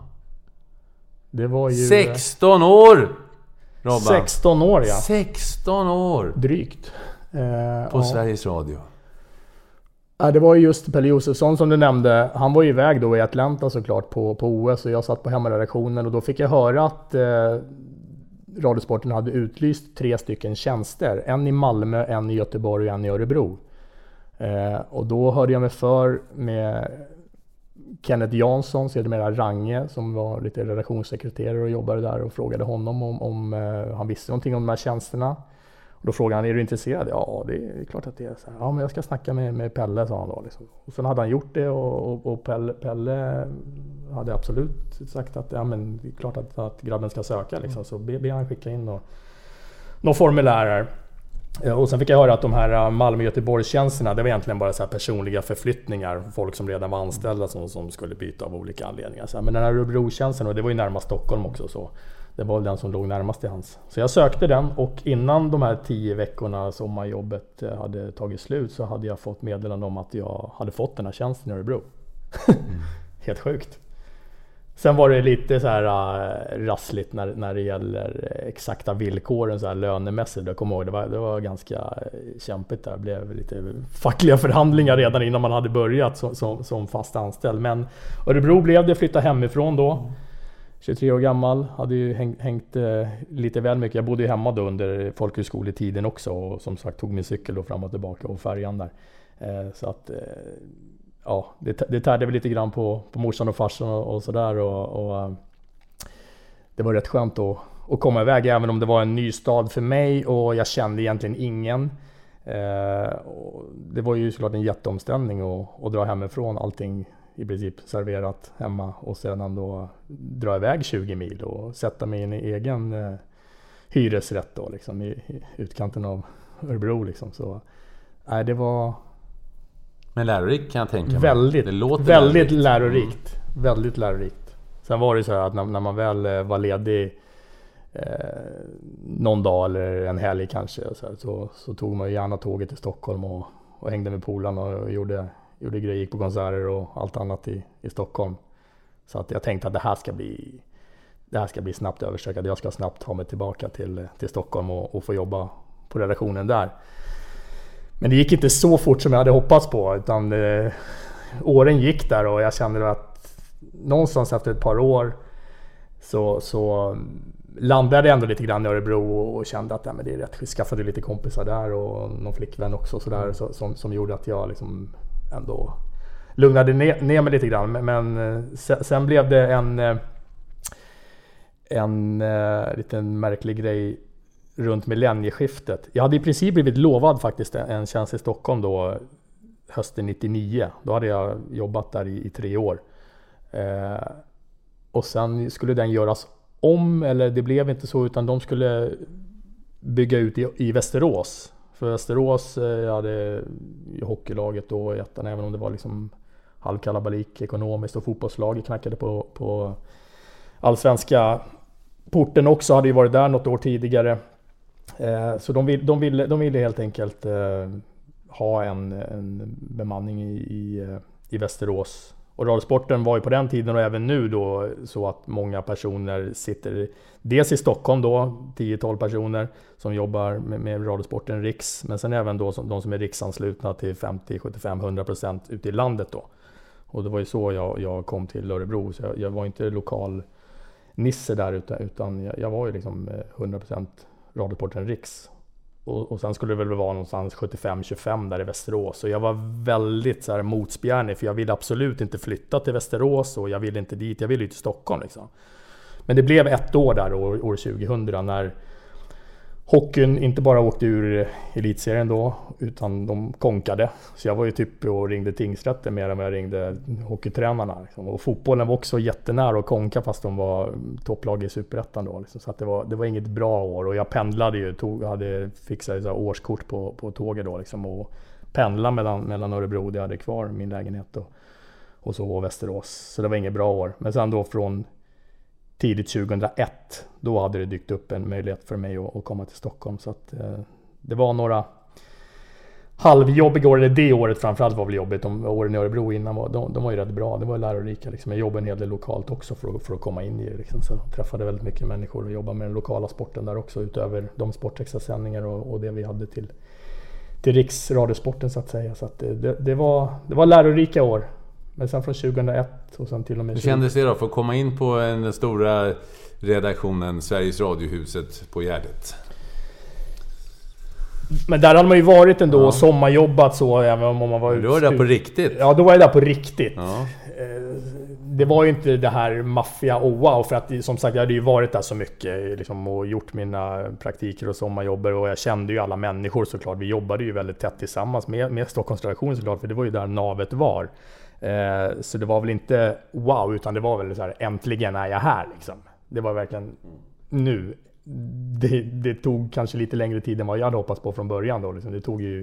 Det var ju 16 år! Robban. 16 år, ja. 16 år! Drygt. På Sveriges Radio. Ja, det var ju just Pelle Josefsson som du nämnde. Han var ju iväg då i Atlanta såklart på OS och jag satt på hemmaredaktionen och då fick jag höra att Radiosporten hade utlyst 3 stycken tjänster. En i Malmö, en i Göteborg och en i Örebro. Och då hörde jag mig för med Kenneth Jansson, sedermera Range, som var lite redaktionssekreterare och jobbade där och frågade honom om han visste någonting om de här tjänsterna. Och då frågade han, är du intresserad? Ja, det är klart att det är så här. Ja, men jag ska snacka med Pelle, sa han då. Liksom. Och sen hade han gjort det och Pelle hade absolut sagt att ja, men det är klart att grabben ska söka. Liksom. Så be han skicka in några formulärer. Och sen fick jag höra att de här Malmö-Göteborgs-tjänsterna, det var egentligen bara så här personliga förflyttningar. Folk som redan var anställda som skulle byta av olika anledningar. Så här, men den här Örebro-tjänsten, och det var ju närmast Stockholm också så. Det var den som låg närmast i hans. Så jag sökte den och innan de här 10 veckorna sommarjobbet hade tagit slut så hade jag fått meddelande om att jag hade fått den här tjänsten i Örebro. Helt sjukt. Sen var det lite så här rassligt när det gäller exakta villkoren så här lönemässigt. Jag kommer ihåg, det var ganska kämpigt där. Det blev lite fackliga förhandlingar redan innan man hade börjat som fast anställd. Men Örebro blev det, flyttade hemifrån då. 23 år gammal, hade ju hängt lite väl mycket. Jag bodde ju hemma då under folkhögskoletiden också och som sagt tog min cykel då fram och tillbaka och färjan där. Så att ja, det tärde väl lite grann på morsan och farsan och sådär och det var rätt skönt att komma iväg även om det var en ny stad för mig och jag kände egentligen ingen. Och det var ju såklart en jätteomställning att dra hemifrån, allting i princip serverat hemma och sedan då dra iväg 20 mil och sätta mig in i egen hyresrätt då liksom i utkanten av Örebro liksom. Så nej, det var men lärorikt kan jag tänka mig. Väldigt lärorikt. Väldigt lärorikt. Sen var det så här att när man väl var ledig någon dag eller en helg kanske så tog man ju gärna tåget till Stockholm och hängde med polarna och gjorde grejer, gick på konserter och allt annat i Stockholm. Så att jag tänkte att det här ska bli snabbt överstökat. Jag ska snabbt ta mig tillbaka till Stockholm och få jobba på redaktionen där. Men det gick inte så fort som jag hade hoppats på utan åren gick där och jag kände att någonstans efter ett par år så landade jag ändå lite grann i Örebro och kände att men det är rätt. Jag skaffade lite kompisar där och någon flickvän också så där, som gjorde att jag liksom ändå lugnade ner mig lite grann. Men sen blev det en liten märklig grej runt millennieskiftet. Jag hade i princip blivit lovad faktiskt en tjänst i Stockholm då hösten 99. Då hade jag jobbat där i 3 år. Och sen skulle den göras om, eller det blev inte så, utan de skulle bygga ut i Västerås. För Västerås, jag hade i hockeylaget då i ettan, även om det var liksom halvkalabalik ekonomiskt och fotbollslaget knackade på allsvenska porten också, hade ju varit där något år tidigare. Så de ville helt enkelt ha en bemanning i Västerås Och Radiosporten var ju på den tiden och även nu då så att många personer sitter dels i Stockholm då, 10-12 personer som jobbar med Radiosporten Riks, men sen även då de som är riksanslutna till 50, 75, 100% ute i landet då. Och det var ju så jag kom till Örebro, så jag var inte lokal nisse där utan jag var ju liksom 100% Radiosporten Riks. Och sen skulle det väl vara någonstans 75-25 där i Västerås. Så jag var väldigt så här motspjärnig, för jag ville absolut inte flytta till Västerås och jag ville inte dit, jag ville ju till Stockholm liksom. Men det blev ett år där, år 2000, när hockeyn inte bara åkte ur elitserien då, utan de konkade. Så jag var ju typ och ringde tingsrätten mer än vad jag ringde hockeytränarna liksom. Och fotbollen var också jättenära att konka fast de var topplag i Superettan då liksom. Så att det var inget bra år, och jag pendlade ju, hade fixat så årskort på tåget då liksom, och pendla mellan Örebro, där jag hade kvar min lägenhet och så och Västerås. Så det var inget bra år. Men sen då från tidigt 2001, då hade det dykt upp en möjlighet för mig att komma till Stockholm. Så att det var några halvjobbiga år, det året framförallt var väl jobbigt. De åren i Örebro innan de var ju rätt bra, det var lärorika liksom. Jag jobbade en hel del lokalt också för att komma in i det liksom. Så jag träffade väldigt mycket människor och jobbade med den lokala sporten där också, utöver de sportextrasändningar och det vi hade till Riksradiosporten så att säga. Så att det var lärorika år. Men sen från 2001 och sen till och med... Hur kändes det då för att komma in på den stora redaktionen Sveriges Radiohuset på Gärdet? Men där hade man ju varit ändå och sommarjobbat så, även om man var ute. Du var där på riktigt? Ja, då var jag där på riktigt. Ja. Det var ju inte det här maffia wow, för att som sagt jag hade ju varit där så mycket liksom, och gjort mina praktiker och sommarjobber, och jag kände ju alla människor såklart. Vi jobbade ju väldigt tätt tillsammans med Stockholms redaktion såklart, för det var ju där navet var. Så det var väl inte wow, utan det var väl så här, äntligen är jag här liksom. Det var verkligen nu. Det tog kanske lite längre tid än vad jag hade hoppats på från början då liksom. Det tog ju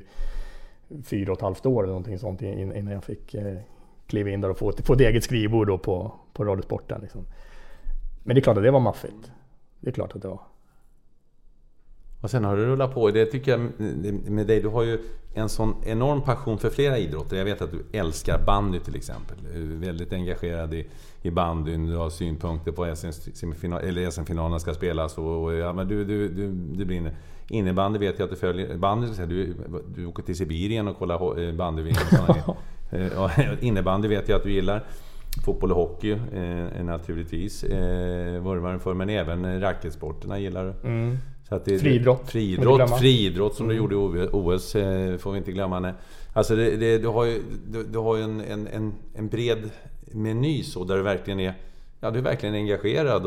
4,5 år eller någonting sånt innan jag fick kliva in där och få ett eget skrivbord då på Radiosporten liksom. Men det är klart att det var maffigt. Det är klart att det var. Och sen har du rullat på. Det tycker jag med dig. Du har ju en sån enorm passion för flera idrotter. Jag vet att du älskar bandy till exempel. Du är väldigt engagerad i bandyn. Du har synpunkter på SM-finalen ska spelas. Och ja, men du brinner. Innebandy vet jag att du följer. Bandy, du åker till Sibirien och kollar bandy. Innebandy vet jag att du gillar. Fotboll och hockey naturligtvis. Vurmaren för, men även racketsporterna gillar du. Mm. Så att det, friidrott som du gjorde i OS får vi inte glömma. Nej. Alltså du har ju en bred meny så där du verkligen är, ja, du är verkligen engagerad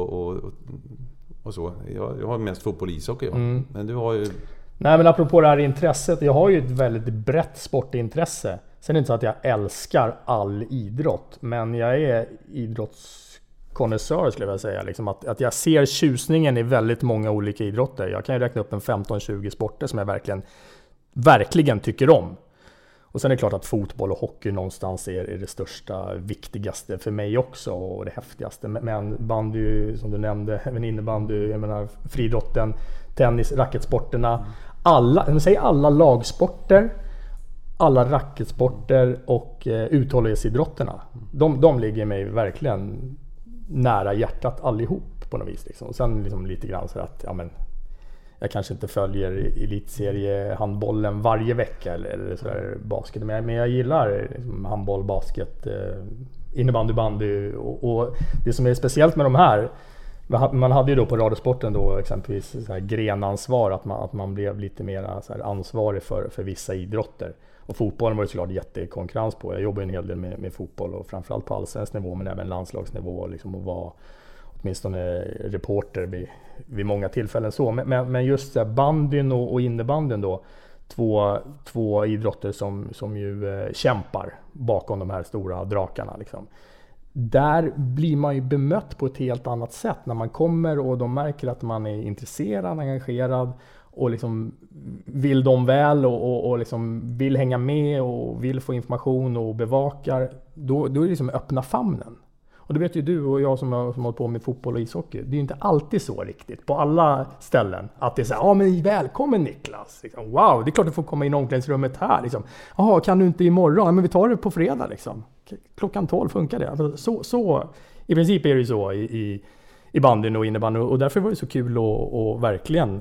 och så. Jag har mest fotboll och ishockey, men du har ju... Nej, men apropå det här intresset, jag har ju ett väldigt brett sportintresse. Sen är det inte så att jag älskar all idrott, men jag är idrottskonnässör skulle jag säga. Liksom att jag ser tjusningen i väldigt många olika idrotter. Jag kan ju räkna upp en 15-20 sporter som jag verkligen tycker om. Och sen är det klart att fotboll och hockey någonstans är det största, viktigaste för mig också och det häftigaste. Men bandy, som du nämnde, även innebandy, jag menar friidrotten, tennis, racketsporterna, alla lagsporter, alla racketsporter och uthållighetsidrotterna. De ligger mig verkligen nära hjärtat allihop på något vis. Liksom. Och sen liksom lite grann så att jag kanske inte följer elitseriehandbollen varje vecka eller så där basket, men jag gillar liksom handboll, basket, innebandy, bandy och det som är speciellt med de här, man hade ju då på Radiosporten då exempelvis så här grenansvar, att man blev lite mer så här ansvarig för vissa idrotter. Och fotbollen var ju såklart jättekonkurrens på. Jag jobbar en hel del med fotboll och framförallt på allsvensk nivå, men även landslagsnivå liksom, och var åtminstone reporter vid många tillfällen så. Men just så här, bandyn och innebandyn då, två idrotter som ju kämpar bakom de här stora drakarna liksom. Där blir man ju bemött på ett helt annat sätt när man kommer och de märker att man är intresserad, engagerad och liksom vill dem väl och liksom vill hänga med och vill få information och bevakar. Då är det liksom öppna famnen. Och det vet ju du och jag som har hållit på med fotboll och ishockey. Det är ju inte alltid så riktigt på alla ställen. Att det är så här, men välkommen Niklas. Liksom, wow, det är klart du får komma in i omklädningsrummet här. Liksom. Jaha, kan du inte imorgon? Ja, men vi tar det på fredag liksom. Klockan 12 funkar det. Så i princip är det ju så i bandyn och innebandyn. Och därför var det så kul att verkligen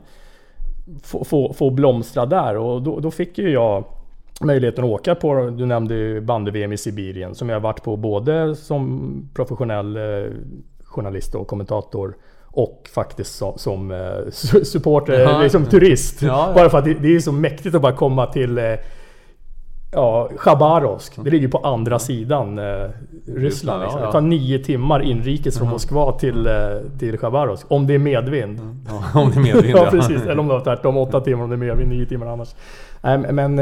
få blomstra där. Och då fick ju jag möjligheten att åka på, du nämnde ju bandy-VM i Sibirien, som jag har varit på både som professionell journalist och kommentator och faktiskt som supporter, liksom turist. Ja. Bara för att det är så mäktigt att bara komma till Chabarovsk. Det ligger på andra sidan Ryssland. Liksom. Det tar 9 timmar inrikes från Moskva till Chabarovsk. Om det är medvind. Om det är medvind, ja. Precis. Eller om det var tvärtom 8 timmar om det är medvind, 9 timmar annars. Men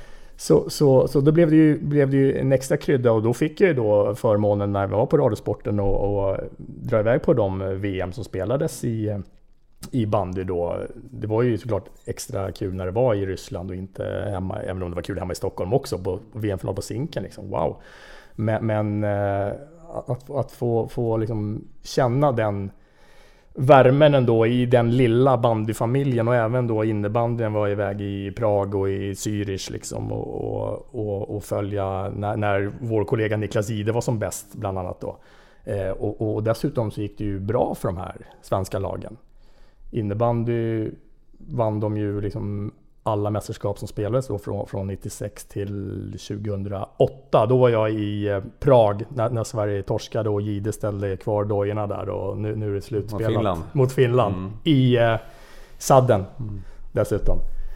så då blev det ju en extra krydda, och då fick jag ju då förmånen när vi var på Radiosporten och dra iväg på de VM som spelades i bandy då. Det var ju såklart extra kul när det var i Ryssland och inte hemma, även om det var kul hemma i Stockholm också på VM-final på Zinken liksom. Wow. Men att få liksom känna den värmen ändå i den lilla bandyfamiljen, och även då innebandyn var iväg i Prag och i Zürich liksom, och följa när vår kollega Niklas Ide var som bäst bland annat då. Och dessutom så gick det ju bra för de här svenska lagen. Innebandy vann de ju liksom alla mästerskap som spelades då från 96 till 2008. Då var jag i Prag när Sverige torskade och Gide ställde kvar dojorna där, och nu är det slutspelat mot Finland i sadden dessutom.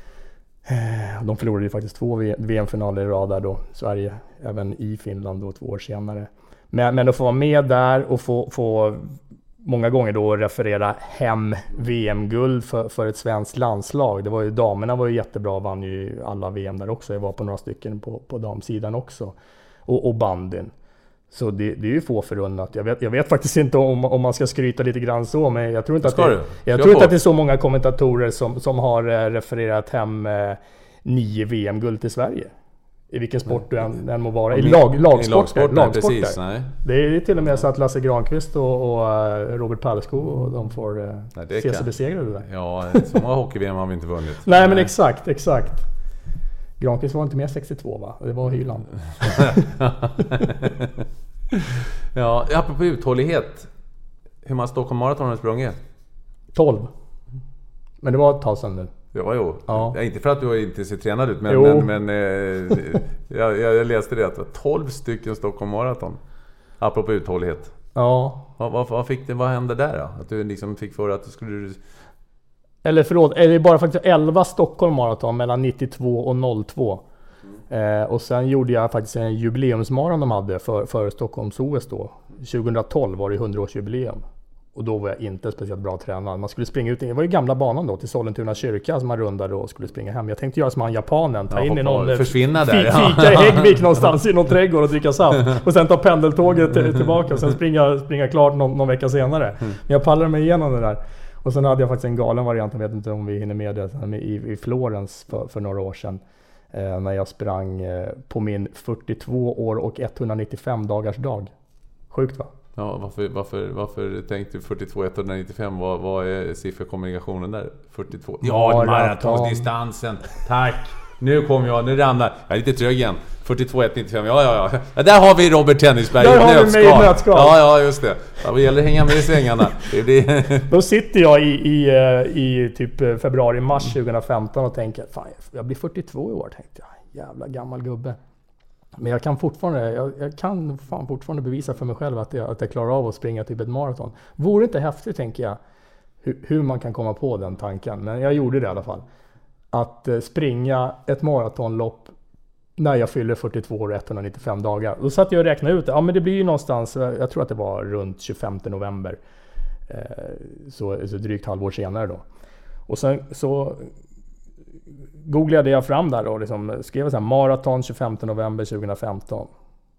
De förlorade ju faktiskt 2 VM-finaler i rad där då, Sverige, även i Finland då 2 år senare. Men att få vara med där och få många gånger då referera hem VM-guld för ett svenskt landslag. Det var ju, damerna var ju jättebra, vann ju alla VM där också. Jag var på några stycken på damsidan också. Och bandyn. Så det är ju få förunnat. Jag vet faktiskt inte om man ska skryta lite grann så, men jag tror inte att det är så många kommentatorer som har refererat hem 9 VM-guld till Sverige. I vilken sport du än må vara. I lagsport. Precis, nej. Det är till och med så att Lasse Granqvist och Robert Palleskog och de får se sig besegrade där. Ja, så många hockey-VM har vi inte vunnit. Nej, men exakt. Granqvist var inte mer 62, va? Det var Hyland. Ja, apropå uthållighet. Hur många Stockholm Marathon har du sprungit? 12. Men det var ett tag sedan nu. Ja. Inte för att du inte ser tränad ut, men jag läste det att 12 stycken Stockholm Marathon. Apropå uthållighet. Ja. Vad hände där då? Att du liksom fick för att du skulle... Eller det bara faktiskt 11 Stockholm Marathon mellan 92 och 02. Och sen gjorde jag faktiskt en jubileumsmaraton de hade för Stockholms OS då. 2012 var det 100-årsjubileum. Och då var jag inte speciellt bra tränad. Man skulle springa ut, det var ju gamla banan då, till Sollentuna kyrka som man rundade och skulle springa hem. Jag tänkte göra som han japanen, ta in i någon försvinna där, fika i Häggvik någonstans i någon trädgård och dricka saft. Och sen ta pendeltåget tillbaka och sen springa klart någon vecka senare. Men jag pallade mig igenom det där. Och sen hade jag faktiskt en galen variant, jag vet inte om vi hinner med det, i Florens för några år sedan. När jag sprang på min 42 år och 195 dagars dag. Sjukt, va? Ja, varför tänkte du 42 195? Vad är sifferkombinationen där? 42. Ja, maratondistansen. Tack. Nu ramlar. Jag är lite trög igen. 42 195. Ja. Där har vi Robert Tennisberg. Där har vi mig i nötskal. Ja, just det. Det gäller att hänga med i svängarna. Då sitter jag i typ februari-mars 2015 och tänker, fan, jag blir 42 i år, tänkte jag. Jävla gammal gubbe. Men jag kan fortfarande bevisa för mig själv att jag klarar av att springa typ ett maraton. Vore inte häftigt, tänker jag, hur man kan komma på den tanken. Men jag gjorde det i alla fall. Att springa ett maratonlopp när jag fyller 42 år och 195 dagar. Då satt jag och räknade ut det. Ja, men det blir ju någonstans, jag tror att det var runt 25 november. Så drygt halvår senare då. Och sen så googlade jag fram där och liksom skrev så här: maraton 25 november 2015.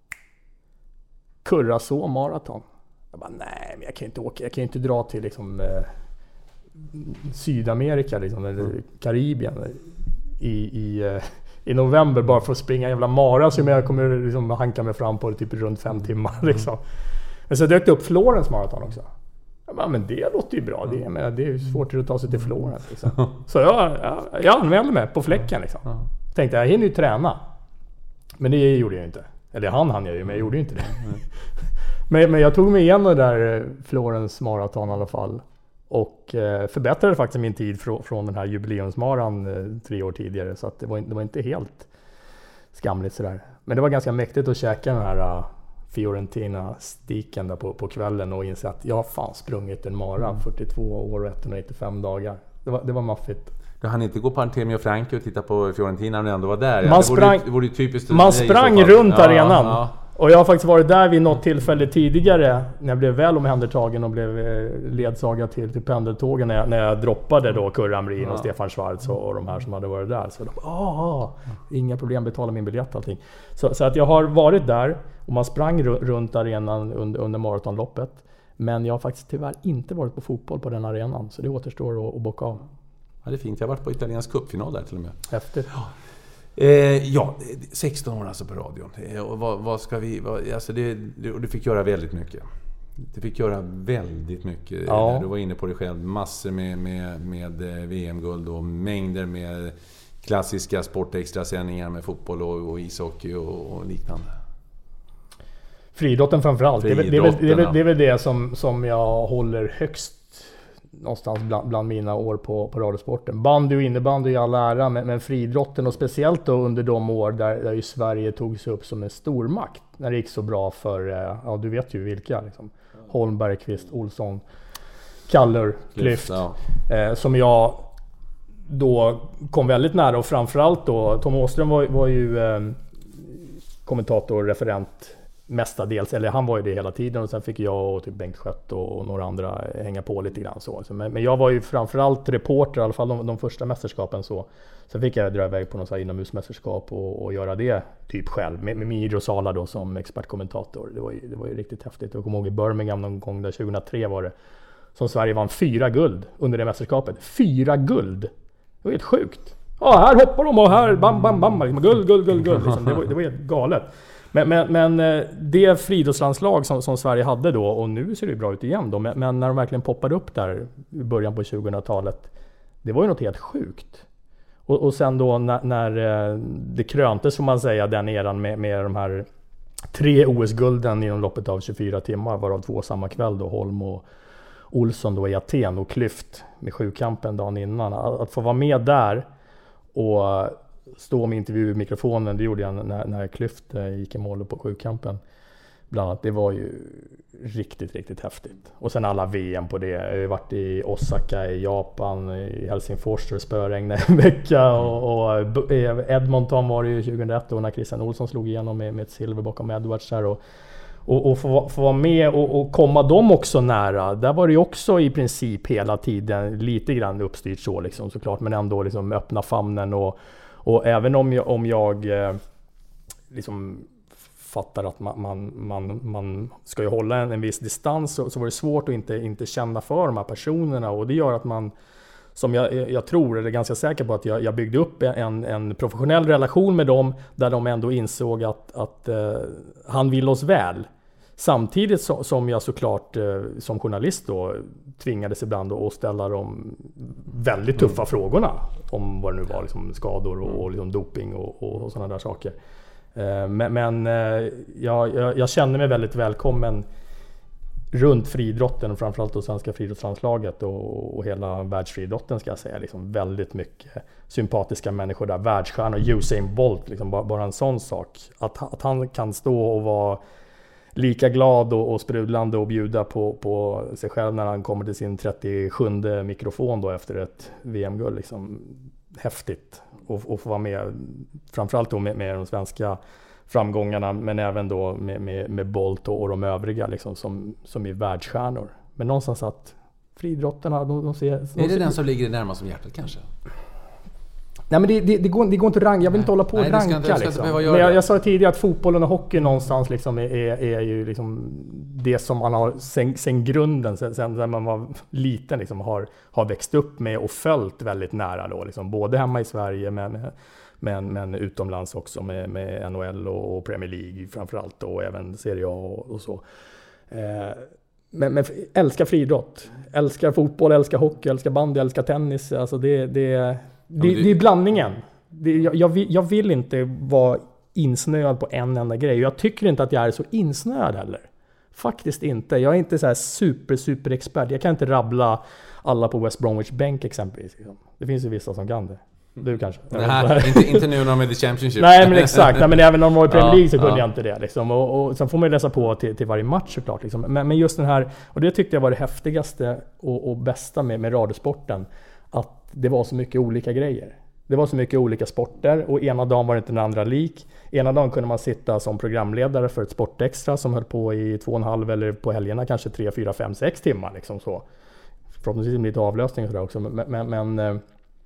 Curacao maraton. Jag bara, nej, men jag kan inte åka. Jag kan inte dra till liksom Sydamerika liksom, eller Karibien i november bara för att springa en jävla mara som jag kommer liksom hanka mig fram på typ runt 5 timmar liksom. Men så dök det upp Florens maraton också. Ja, men det låter ju bra. Det är ju svårt att ta sig till Florens. Liksom. Så jag anmälde mig på fläcken. Liksom. Tänkte jag hinner ju träna. Men det gjorde jag inte. Eller hann jag ju, men jag gjorde ju inte det. men jag tog mig igenom det där Florens maraton i alla fall. Och förbättrade faktiskt min tid från den här jubileumsmaran 3 år tidigare. Så att det var inte helt skamligt sådär. Men det var ganska mäktigt att käka den här Fiorentina-stiken där på kvällen och inse att jag har fan sprungit en mara 42 år och 195 dagar. Det var maffigt. Du hann inte gå på Artemio Franco och titta på Fiorentina när du ändå var där? Man sprang runt arenan. Ja. Och jag har faktiskt varit där vid något tillfälle tidigare när jag blev väl omhändertagen och blev ledsagad till pendeltågen när jag droppade då Kurre Hamrin och Stefan Schwarz och de här som hade varit där. Så inga problem, betala min biljett och allting. Så att jag har varit där och man sprang runt arenan under maratonloppet. Men jag har faktiskt tyvärr inte varit på fotboll på den arenan, så det återstår att bocka av. Ja, det är fint. Jag har varit på italiensk cupfinal där till och med. Efter. 16 år alltså på radion. Vad ska vi... Alltså du fick göra väldigt mycket. Du fick göra väldigt mycket. Ja. Du var inne på det själv. Massor med VM-guld och mängder med klassiska sportextrasändningar med fotboll och ishockey och liknande. Friidrotten framförallt. Det är väl det som jag håller högst någonstans bland mina år på Radiosporten. Bandy och innebandy i all ära, men friidrotten och speciellt då under de år där ju Sverige tog sig upp som en stormakt när det gick så bra för, du vet ju vilka liksom. Holmberg, Kvist, Olsson, Kallur, Klyft. Som jag då kom väldigt nära och framförallt då, Tom Åström var ju kommentator, referent mestadels, eller han var ju det hela tiden och sen fick jag och typ Bengt Schött och några andra hänga på lite grann så. Men jag var ju framförallt reporter i alla fall de första mästerskapen så. Sen fick jag dra iväg på något så här inomhusmästerskap och göra det typ själv med Miro Sala då som expertkommentator. Det var ju riktigt häftigt. Jag kommer ihåg i Birmingham någon gång där 2003 var det som Sverige vann 4 guld under det mästerskapet. 4 guld! Det var helt sjukt. Här hoppar de och här bam bam bam liksom, guld liksom. Det var helt galet. Men det friidrottslandslag som Sverige hade då, och nu ser det bra ut igen då, men när de verkligen poppade upp där i början på 2000-talet, det var ju något helt sjukt. Och sen då när det kröntes, som man säger, den eran med de här 3 OS-gulden inom loppet av 24 timmar, varav 2 samma kväll då, Holm och Olsson då i Aten och Klyft med 7-kampen dagen innan. Att få vara med där och stå med intervju i mikrofonen, det gjorde jag när Klyft gick i mål på 7-kampen. Bland annat, det var ju riktigt, riktigt häftigt. Och sen alla VM på det. Jag har ju varit i Osaka i Japan, i Helsingfors och spöregnade en vecka. Och Edmonton var det ju 2001 då när Christian Olsson slog igenom med ett silver bakom Edwards där. Och få vara med och komma dem också nära. Där var det ju också i princip hela tiden lite grann uppstyrt så liksom, såklart. Men ändå liksom öppna famnen och även om jag liksom fattar att man ska ju hålla en viss distans så var det svårt att inte känna för de här personerna, och det gör att man, som jag tror, eller ganska säker på, att jag byggde upp en professionell relation med dem där de ändå insåg att han vill oss väl. Samtidigt som jag såklart som journalist då tvingades ibland att ställa de väldigt tuffa frågorna om vad det nu var, liksom skador och liksom doping och sådana där saker. Men jag känner mig väldigt välkommen runt friidrotten, och framförallt då svenska friidrottslandslaget och hela världsfriidrotten, ska jag säga. Liksom väldigt mycket sympatiska människor där. Världsstjärnor, Usain Bolt, liksom bara en sån sak. Att han kan stå och vara lika glad och sprudlande och bjuda på sig själv när han kommer till sin 37:e mikrofon då efter ett VM-guld. Liksom häftigt och få vara med, framförallt då med de svenska framgångarna, men även då med Bolt och de övriga liksom, som är världsstjärnor. Men någonstans att friidrotterna, de ser... Är det den som ligger närmast om hjärtat kanske? Nej, men det går inte att ranka. Jag vill inte hålla på och ranka. Men jag sa tidigare att fotbollen och hockey någonstans liksom är ju liksom det som man har sen grunden, sen när man var liten liksom har växt upp med och följt väldigt nära då, liksom, både hemma i Sverige men utomlands också med NHL och Premier League framförallt, och även Serie A och så. Men älskar friidrott. Älskar fotboll, älskar hockey, älskar bandy, älskar tennis. Alltså det är blandningen. Jag vill inte vara insnöad på en enda grej. Jag tycker inte att jag är så insnöad heller. Faktiskt inte. Jag är inte så här super expert. Jag kan inte rabbla alla på West Bromwich bänk exempelvis. Det finns ju vissa som kan det. Du kanske? Nej, inte nu när de är i The Championship. Nej, men exakt. Nej, men även när de var i Premier League så kunde jag inte det. Liksom. Och sen får man ju läsa på till varje match såklart. Liksom. Men just den här, och det tyckte jag var det häftigaste och bästa med radiosporten. Att det var så mycket olika grejer. Det var så mycket olika sporter och ena dagen var det inte den andra lik. Ena dagen kunde man sitta som programledare för ett sportextra som höll på i 2,5 eller på helgerna kanske 3, 4, 5, 6 timmar. Liksom så. Förhoppningsvis lite avlösning och sådär också. Men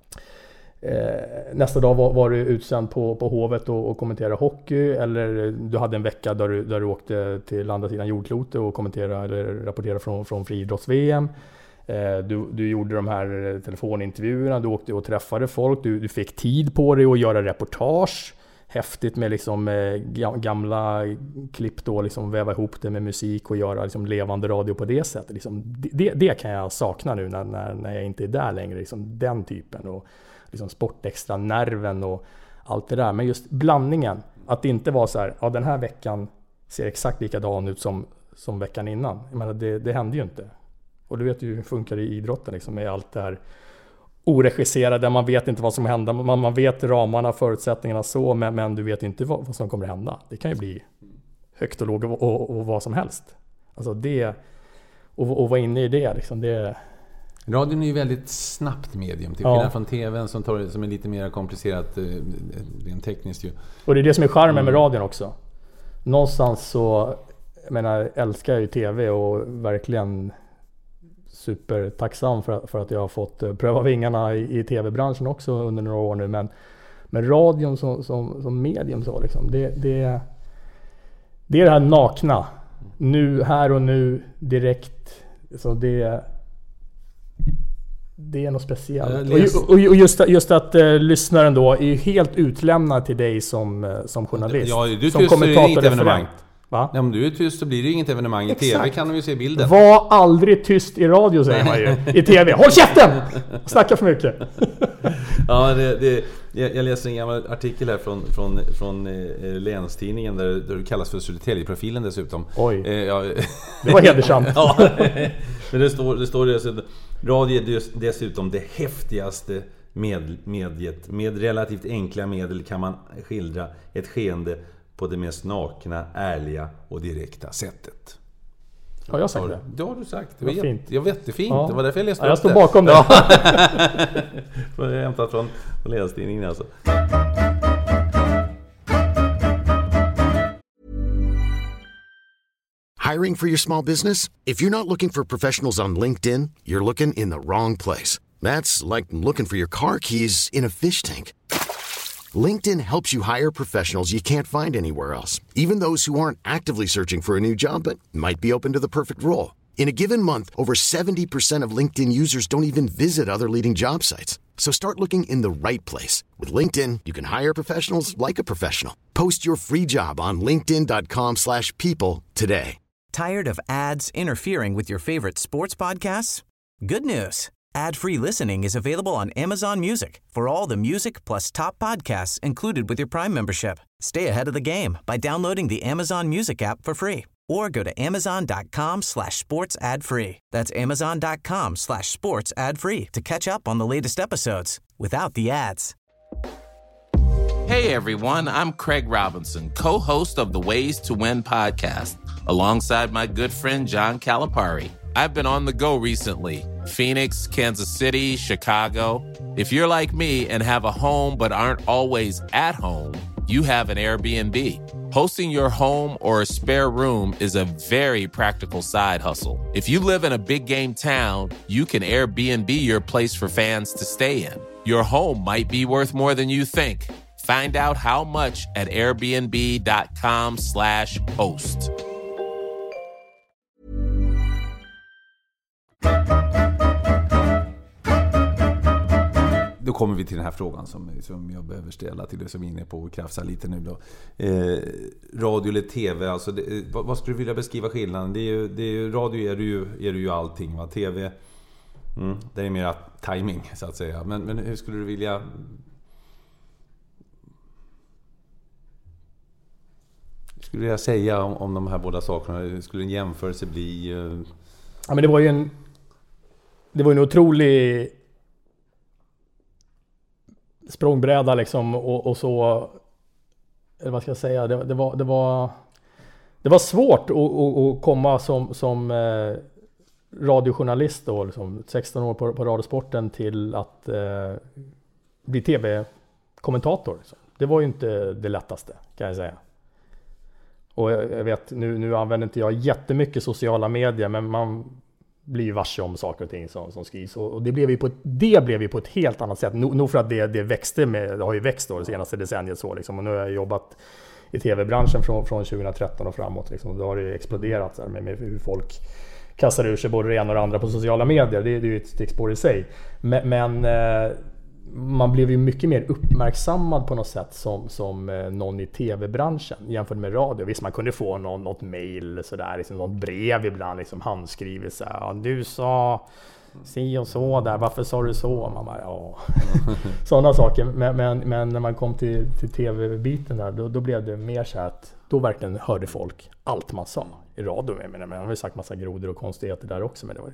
nästa dag var du utsänd på Hovet och kommentera hockey, eller du hade en vecka där du åkte till andra sidan jordklotet och kommentera eller rapportera från friidrotts-VM. Du gjorde de här telefonintervjuerna, du åkte och träffade folk, du fick tid på dig att göra reportage. Häftigt med liksom gamla klipp då, liksom väva ihop det med musik och göra liksom levande radio på det sättet. Liksom, det kan jag sakna nu när jag inte är där längre, liksom den typen. Och liksom sportextra, nerven och allt det där. Men just blandningen, att det inte var så här, ja den här veckan ser exakt likadan ut som veckan innan. Jag menar, det hände ju inte. Och du vet ju hur det funkar i idrotten liksom, med allt det här oregisserade, man vet inte vad som händer, man vet ramarna, förutsättningarna så, men du vet inte vad som kommer att hända. Det kan ju bli högt och lågt och vad som helst. Alltså det, och vara inne i det liksom, det. Radion är ju väldigt snabbt medium till skillnad från tvn som är lite mer komplicerat rent tekniskt ju. Och det är det som är charmen med radion också. Någonstans så, jag menar, älskar jag ju tv och verkligen supertacksam för att jag har fått pröva vingarna i tv-branschen också under några år nu, men radion som medium så liksom, det är det här nakna nu, här och nu, direkt, så det är något speciellt. Och just att lyssnaren då är helt utlämnad till dig som journalist. Ja, du som kommentator, referent. Va? Ja, om du är tyst så blir det ju inget evenemang. I tv kan de ju se bilden. Var aldrig tyst i radio, säger man ju. I tv. Håll käften! Snacka för mycket. Ja, jag läser en gammal artikel här från Länstidningen där du kallas för Södertäljeprofilen dessutom. Oj, det var hedersamt. Ja, men det står dessutom, radio är dessutom det häftigaste mediet. Med relativt enkla medel kan man skildra ett skeende på det mest nakna, ärliga och direkta sättet. Har jag sagt det? Det har du sagt. Det var fint. Jag vet, det är fint. Ja. Det var därför jag läste upp det. Jag står bakom det. Jag har hämtat från Länstidningen alltså. Hiring for your small business? If you're not looking for professionals on LinkedIn, you're looking in the wrong place. That's like looking for your car keys in a fish tank. LinkedIn helps you hire professionals you can't find anywhere else, even those who aren't actively searching for a new job but might be open to the perfect role. In a given month, over 70% of LinkedIn users don't even visit other leading job sites. So start looking in the right place. With LinkedIn, you can hire professionals like a professional. Post your free job on linkedin.com/people today. Tired of ads interfering with your favorite sports podcasts? Good news. Ad-free listening is available on Amazon Music for all the music plus top podcasts included with your Prime membership. Stay ahead of the game by downloading the Amazon Music app for free or go to amazon.com/sports ad free. That's amazon.com/sports ad free to catch up on the latest episodes without the ads. Hey everyone, I'm Craig Robinson, co-host of the Ways to Win podcast, alongside my good friend John Calipari. I've been on the go recently. Phoenix, Kansas City, Chicago. If you're like me and have a home but aren't always at home, you have an Airbnb. Hosting your home or a spare room is a very practical side hustle. If you live in a big game town, you can Airbnb your place for fans to stay in. Your home might be worth more than you think. Find out how much at airbnb.com/host. då kommer vi till den här frågan som jag behöver ställa till det som vi är inne på och krafsa lite nu då. Radio eller tv, alltså vad skulle du vilja beskriva skillnaden? Det är ju radio är ju allting, va? Tv, det är mer timing så att säga. Men hur skulle du vilja... Skulle jag säga om de här båda sakerna? Skulle en jämförelse bli... Ja, men det var ju en otrolig språngbräda liksom, och så, eller vad ska jag säga, det var svårt att komma som radiojournalist då, liksom, 16 år på Radiosporten till att bli tv-kommentator liksom. Det var ju inte det lättaste, kan jag säga. Och jag vet, nu använder inte jag jättemycket sociala medier, men man blir ju varse om saker och ting som skrivs. Och det blev ju på ett helt annat sätt. Nog för att det växte det har ju växt då det senaste decenniet så liksom. Och nu har jag jobbat i tv-branschen från 2013 och framåt liksom. Då har det exploderat så här, med hur folk kastar ur sig både det ena och det andra på sociala medier. Det är ju ett stickspår i sig. Men man blev ju mycket mer uppmärksammad på något sätt som någon i tv-branschen jämfört med radio. Visst, man kunde få något mejl sådär, liksom något brev ibland, liksom handskrivet så här, ja, du sa si och så där, varför sa du så? Man bara, ja. Sådana saker. Men när man kom till tv-biten där, då blev det mer så här att då verkligen hörde folk allt man sa i radio. Men man har ju sagt massa grodor och konstigheter där också, men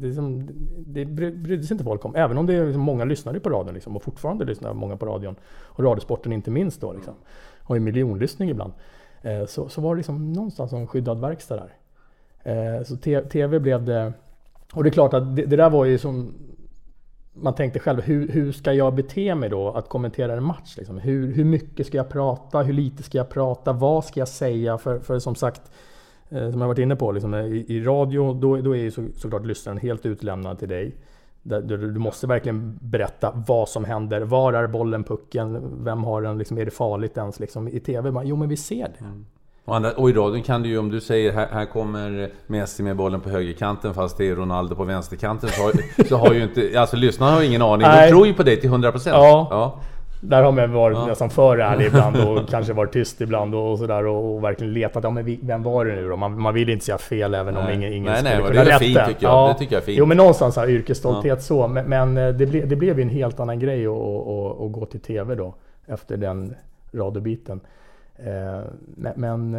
det brydde sig inte folk om. Även om det är liksom, många lyssnade på radion liksom, och fortfarande lyssnar många på radion. Och Radiosporten inte minst då liksom. Har ju miljonlyssning ibland. Så var det liksom någonstans en skyddad verkstad där. Så tv blev det. Och det är klart att det där var ju som man tänkte själv, hur ska jag bete mig då att kommentera en match liksom? Hur mycket ska jag prata, hur lite ska jag prata, vad ska jag säga, för som sagt, som jag varit inne på liksom, i radio då är ju såklart lyssnaren helt utlämnad till dig. Du måste verkligen berätta vad som händer, var är bollen, pucken, vem har den liksom, är det farligt ens liksom? I tv, jo men vi ser det. Och i radion kan du ju, om du säger här kommer Messi med bollen på högerkanten fast det är Ronaldo på vänsterkanten, så har ju inte, alltså lyssnarna har ju ingen aning. De tror ju på dig till 100%. Ja. Där har man varit nästan för ärlig ibland och kanske varit tyst ibland och sådär och verkligen letat. Ja, men vem var det nu då? Man vill inte säga fel även om ingen skulle kunna rätta. Det är fint tycker jag. Det tycker jag är fint. Jo, men någonstans här yrkesstolthet så. Men det blev ju en helt annan grej att gå till tv då efter den radiobiten. Men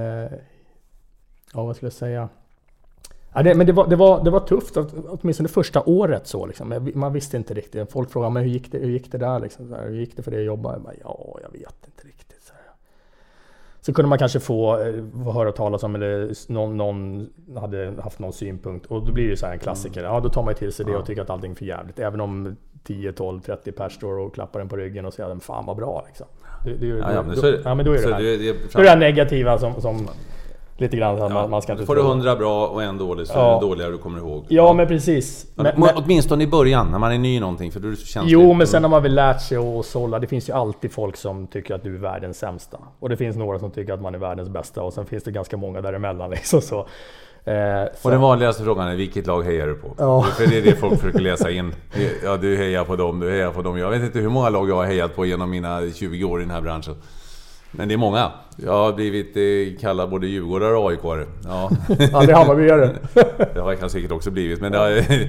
vad skulle jag säga? Ja, men det var tufft, åtminstone det första året så liksom. Man visste inte riktigt. Folk frågade men hur gick det där liksom, så här, hur gick det för dig att jobba? Jag vet inte riktigt så här. Så kunde man kanske få höra talas om, eller någon hade haft någon synpunkt, och då blir det så här en klassiker. Ja, då tar man till sig det och tycker att allting är för jävligt, även om 10, 12, 30 pers står och klappar den på ryggen och säger fan vad bra liksom. Men då är det här negativa som lite grann man ska inte får du 100 bra och en dålig, så är det dåligare du kommer ihåg. Ja, men precis. Men åtminstone i början när man är ny i någonting, för då är det så känsligt. Jo, men sen när man väl lärt sig och sålla, det finns ju alltid folk som tycker att du är världens sämsta. Och det finns några som tycker att man är världens bästa, och sen finns det ganska många däremellan liksom så. Och den vanligaste frågan är, vilket lag hejar du på? Ja. För det är det folk försöker läsa in. Ja, du hejar på dem. Jag vet inte hur många lag jag har hejat på genom mina 20 år i den här branschen. Men det är många. Jag har blivit kallad både djurgårdare och AIK-are. Ja. Ja, det har man gör det. Det har jag säkert också blivit. Men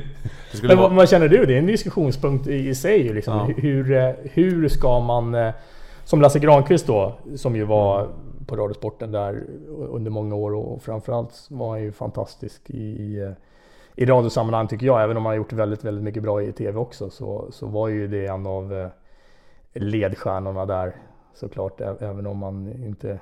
vad känner du? Det är en diskussionspunkt i sig. Liksom. Ja. Hur ska man... Som Lasse Granqvist då, som ju var på Radiosporten där under många år, och framförallt var han ju fantastisk i radiosammanhang tycker jag. Även om han har gjort väldigt, väldigt mycket bra i tv också, så var ju det en av ledstjärnorna där. Såklart, även om man inte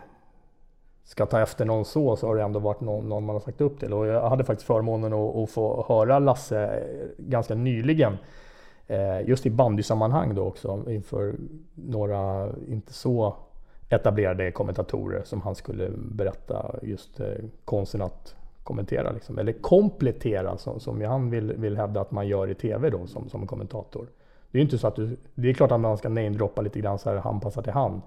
ska ta efter någon så har det ändå varit någon man har sagt upp till. Och jag hade faktiskt förmånen att få höra Lasse ganska nyligen, just i bandysammanhang då också, inför några inte så etablerade kommentatorer, som han skulle berätta just konsten att kommentera liksom, eller komplettera som han vill hävda att man gör i tv då som kommentator. Det är ju inte så att det är klart att man ska namedroppa lite grann så här, hand passar till hand.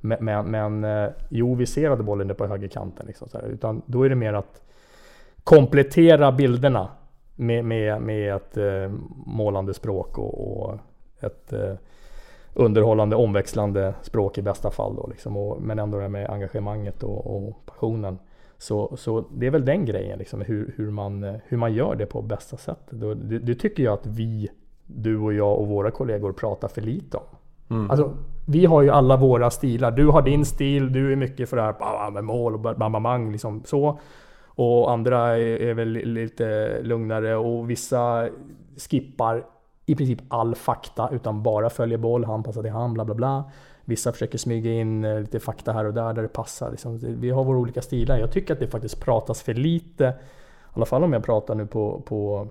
Men vi ser att bollen är på högerkanten liksom, så här, utan då är det mer att komplettera bilderna med ett målande språk och ett underhållande, omväxlande språk i bästa fall då liksom, men ändå det med engagemanget och passionen. Så det är väl den grejen liksom, hur man gör det på bästa sätt. Det tycker jag att du och jag och våra kollegor pratar för lite om. Alltså, vi har ju alla våra stilar. Du har din stil, du är mycket för det här med mål och bam, liksom så. Och andra är väl lite lugnare, och vissa skippar i princip all fakta utan bara följer boll, han passar till han, bla bla bla. Vissa försöker smyga in lite fakta här och där det passar. Liksom. Vi har våra olika stilar. Jag tycker att det faktiskt pratas för lite. I alla fall om jag pratar nu på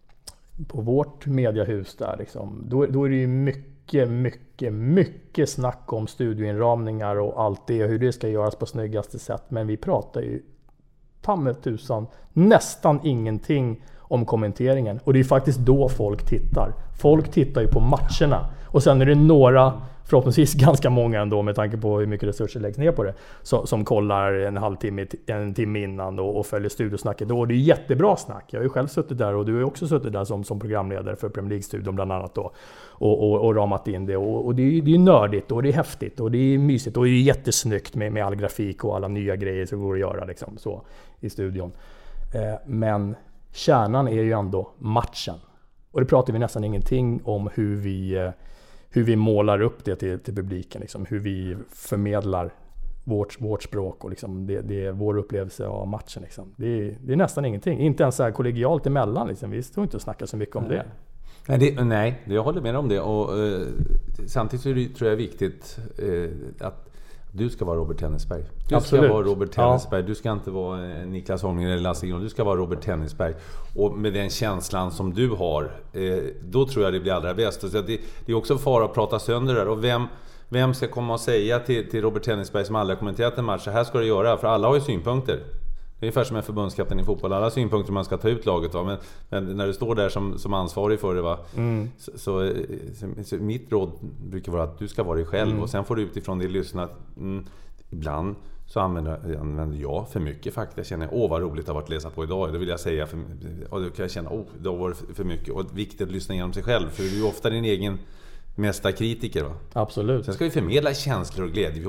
vårt mediahus där. Liksom. Då är det ju mycket snack om studioinramningar och allt det och hur det ska göras på snyggaste sätt. Men vi pratar ju tusan nästan ingenting om kommenteringen. Och det är faktiskt då folk tittar. Folk tittar ju på matcherna. Och sen är det några, förhoppningsvis ganska många ändå med tanke på hur mycket resurser läggs ner på det, som kollar en timme innan och följer studiosnacket. Och det är jättebra snack. Jag har ju själv suttit där, och du har ju också suttit där som programledare för Premier League-studion bland annat då, och ramat in det. Och det är nördigt och det är häftigt och det är mysigt och det är jättesnyggt med all grafik och alla nya grejer som går att göra liksom, så, i studion. Men kärnan är ju ändå matchen. Och det pratar vi nästan ingenting om hur vi målar upp det till publiken. Liksom, hur vi förmedlar vårt språk och liksom, det är vår upplevelse av matchen. Liksom. Det är nästan ingenting. Inte ens så här kollegialt emellan. Liksom. Vi står inte och snackar så mycket om det. Nej, jag håller med om det. Och samtidigt så tror jag det är viktigt att du ska vara Robert Tennisberg. Ska vara Robert Tennisberg. Ja. Du ska inte vara Niklas Holmgren eller Lasse Gron. Du ska vara Robert Tennisberg. Och med den känslan som du har, då tror jag det blir allra bäst. Så det är också fara att prata sönder där. Och vem ska komma och säga till Robert Tennisberg som aldrig har kommenterat en match, så här ska du göra? För alla har ju synpunkter. Det är ungefär som en förbundskapten i fotboll. Alla synpunkter man ska ta ut laget av. Men när du står där som ansvarig för det, va? Så mitt råd brukar vara att du ska vara dig själv. Och sen får du utifrån det lyssna. Ibland så använder jag för mycket fakta. Jag känner, vad roligt det har varit att läsa på idag. Det vill jag säga. Och då kan jag känna, det har varit för mycket. Och viktigt att lyssna igenom sig själv. För du är ju ofta din egen mesta kritiker, va? Absolut. Sen ska vi förmedla känslor och glädje.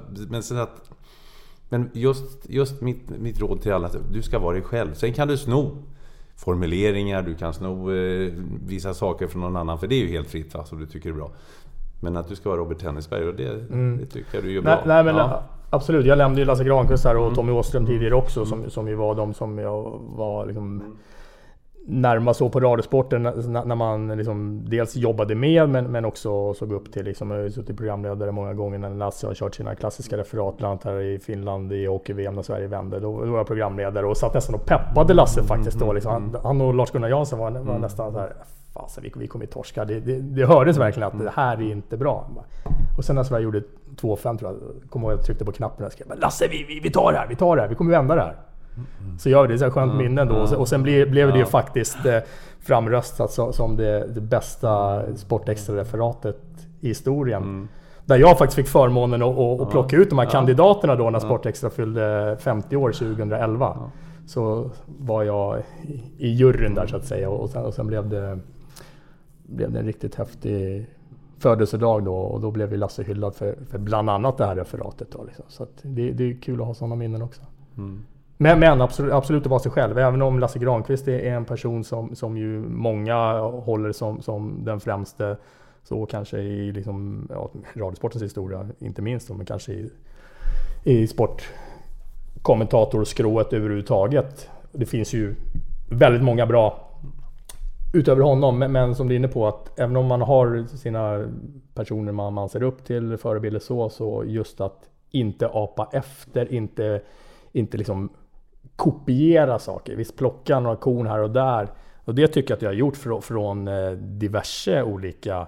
Men just mitt råd till alla, du ska vara dig själv. Sen kan du sno formuleringar, du kan sno vissa saker från någon annan, för det är ju helt fritt, va, så du tycker det är bra. Men att du ska vara Robert Tennisberg, och det tycker jag du gör bra. Nej, men absolut. Jag nämnde ju Lasse Granqvist här och Tommy Åström tidigare också, som ju var de som jag var liksom närmast så på Radiosporten när man liksom dels jobbade med men också såg upp till liksom, jag har suttit programledare många gånger när Lasse har kört sina klassiska referat bland annat här i Finland i hockey-VM när Sverige vände. Då var jag programledare och satt nästan och peppade Lasse faktiskt då liksom. Han och Lars-Gunnar Jansson var nästan så här, fasen vi kommer torska. Det hördes verkligen att det här är inte bra. Och sen när Sverige gjorde 2-5 tror jag, kom ihåg jag tryckte på knappen och skrev, Lasse vi tar det här, vi kommer vända det här. Så gör vi det, så här skönt minne då. Och sen blev det ju faktiskt framröstat som det bästa Sportextra-referatet i historien. Där jag faktiskt fick förmånen att plocka ut de här kandidaterna då när Sportextra fyllde 50 år 2011. Så var jag i juryn där så att säga, och sen blev det en riktigt häftig födelsedag då, och då blev vi Lasse hyllad för bland annat det här referatet då, liksom. Så att det är kul att ha sådana minnen också. Men absolut att vara sig själv. Även om Lasse Granqvist är en person som ju många håller som den främste, så kanske i liksom, radiosportens historia inte minst, men kanske i sportkommentatorskrået överhuvudtaget. Det finns ju väldigt många bra utöver honom, men som du är inne på, att även om man har sina personer man ser upp till, förebilder så just att inte apa efter, inte liksom kopiera saker. Visst plocka några korn här och där. Och det tycker jag att jag har gjort från diverse olika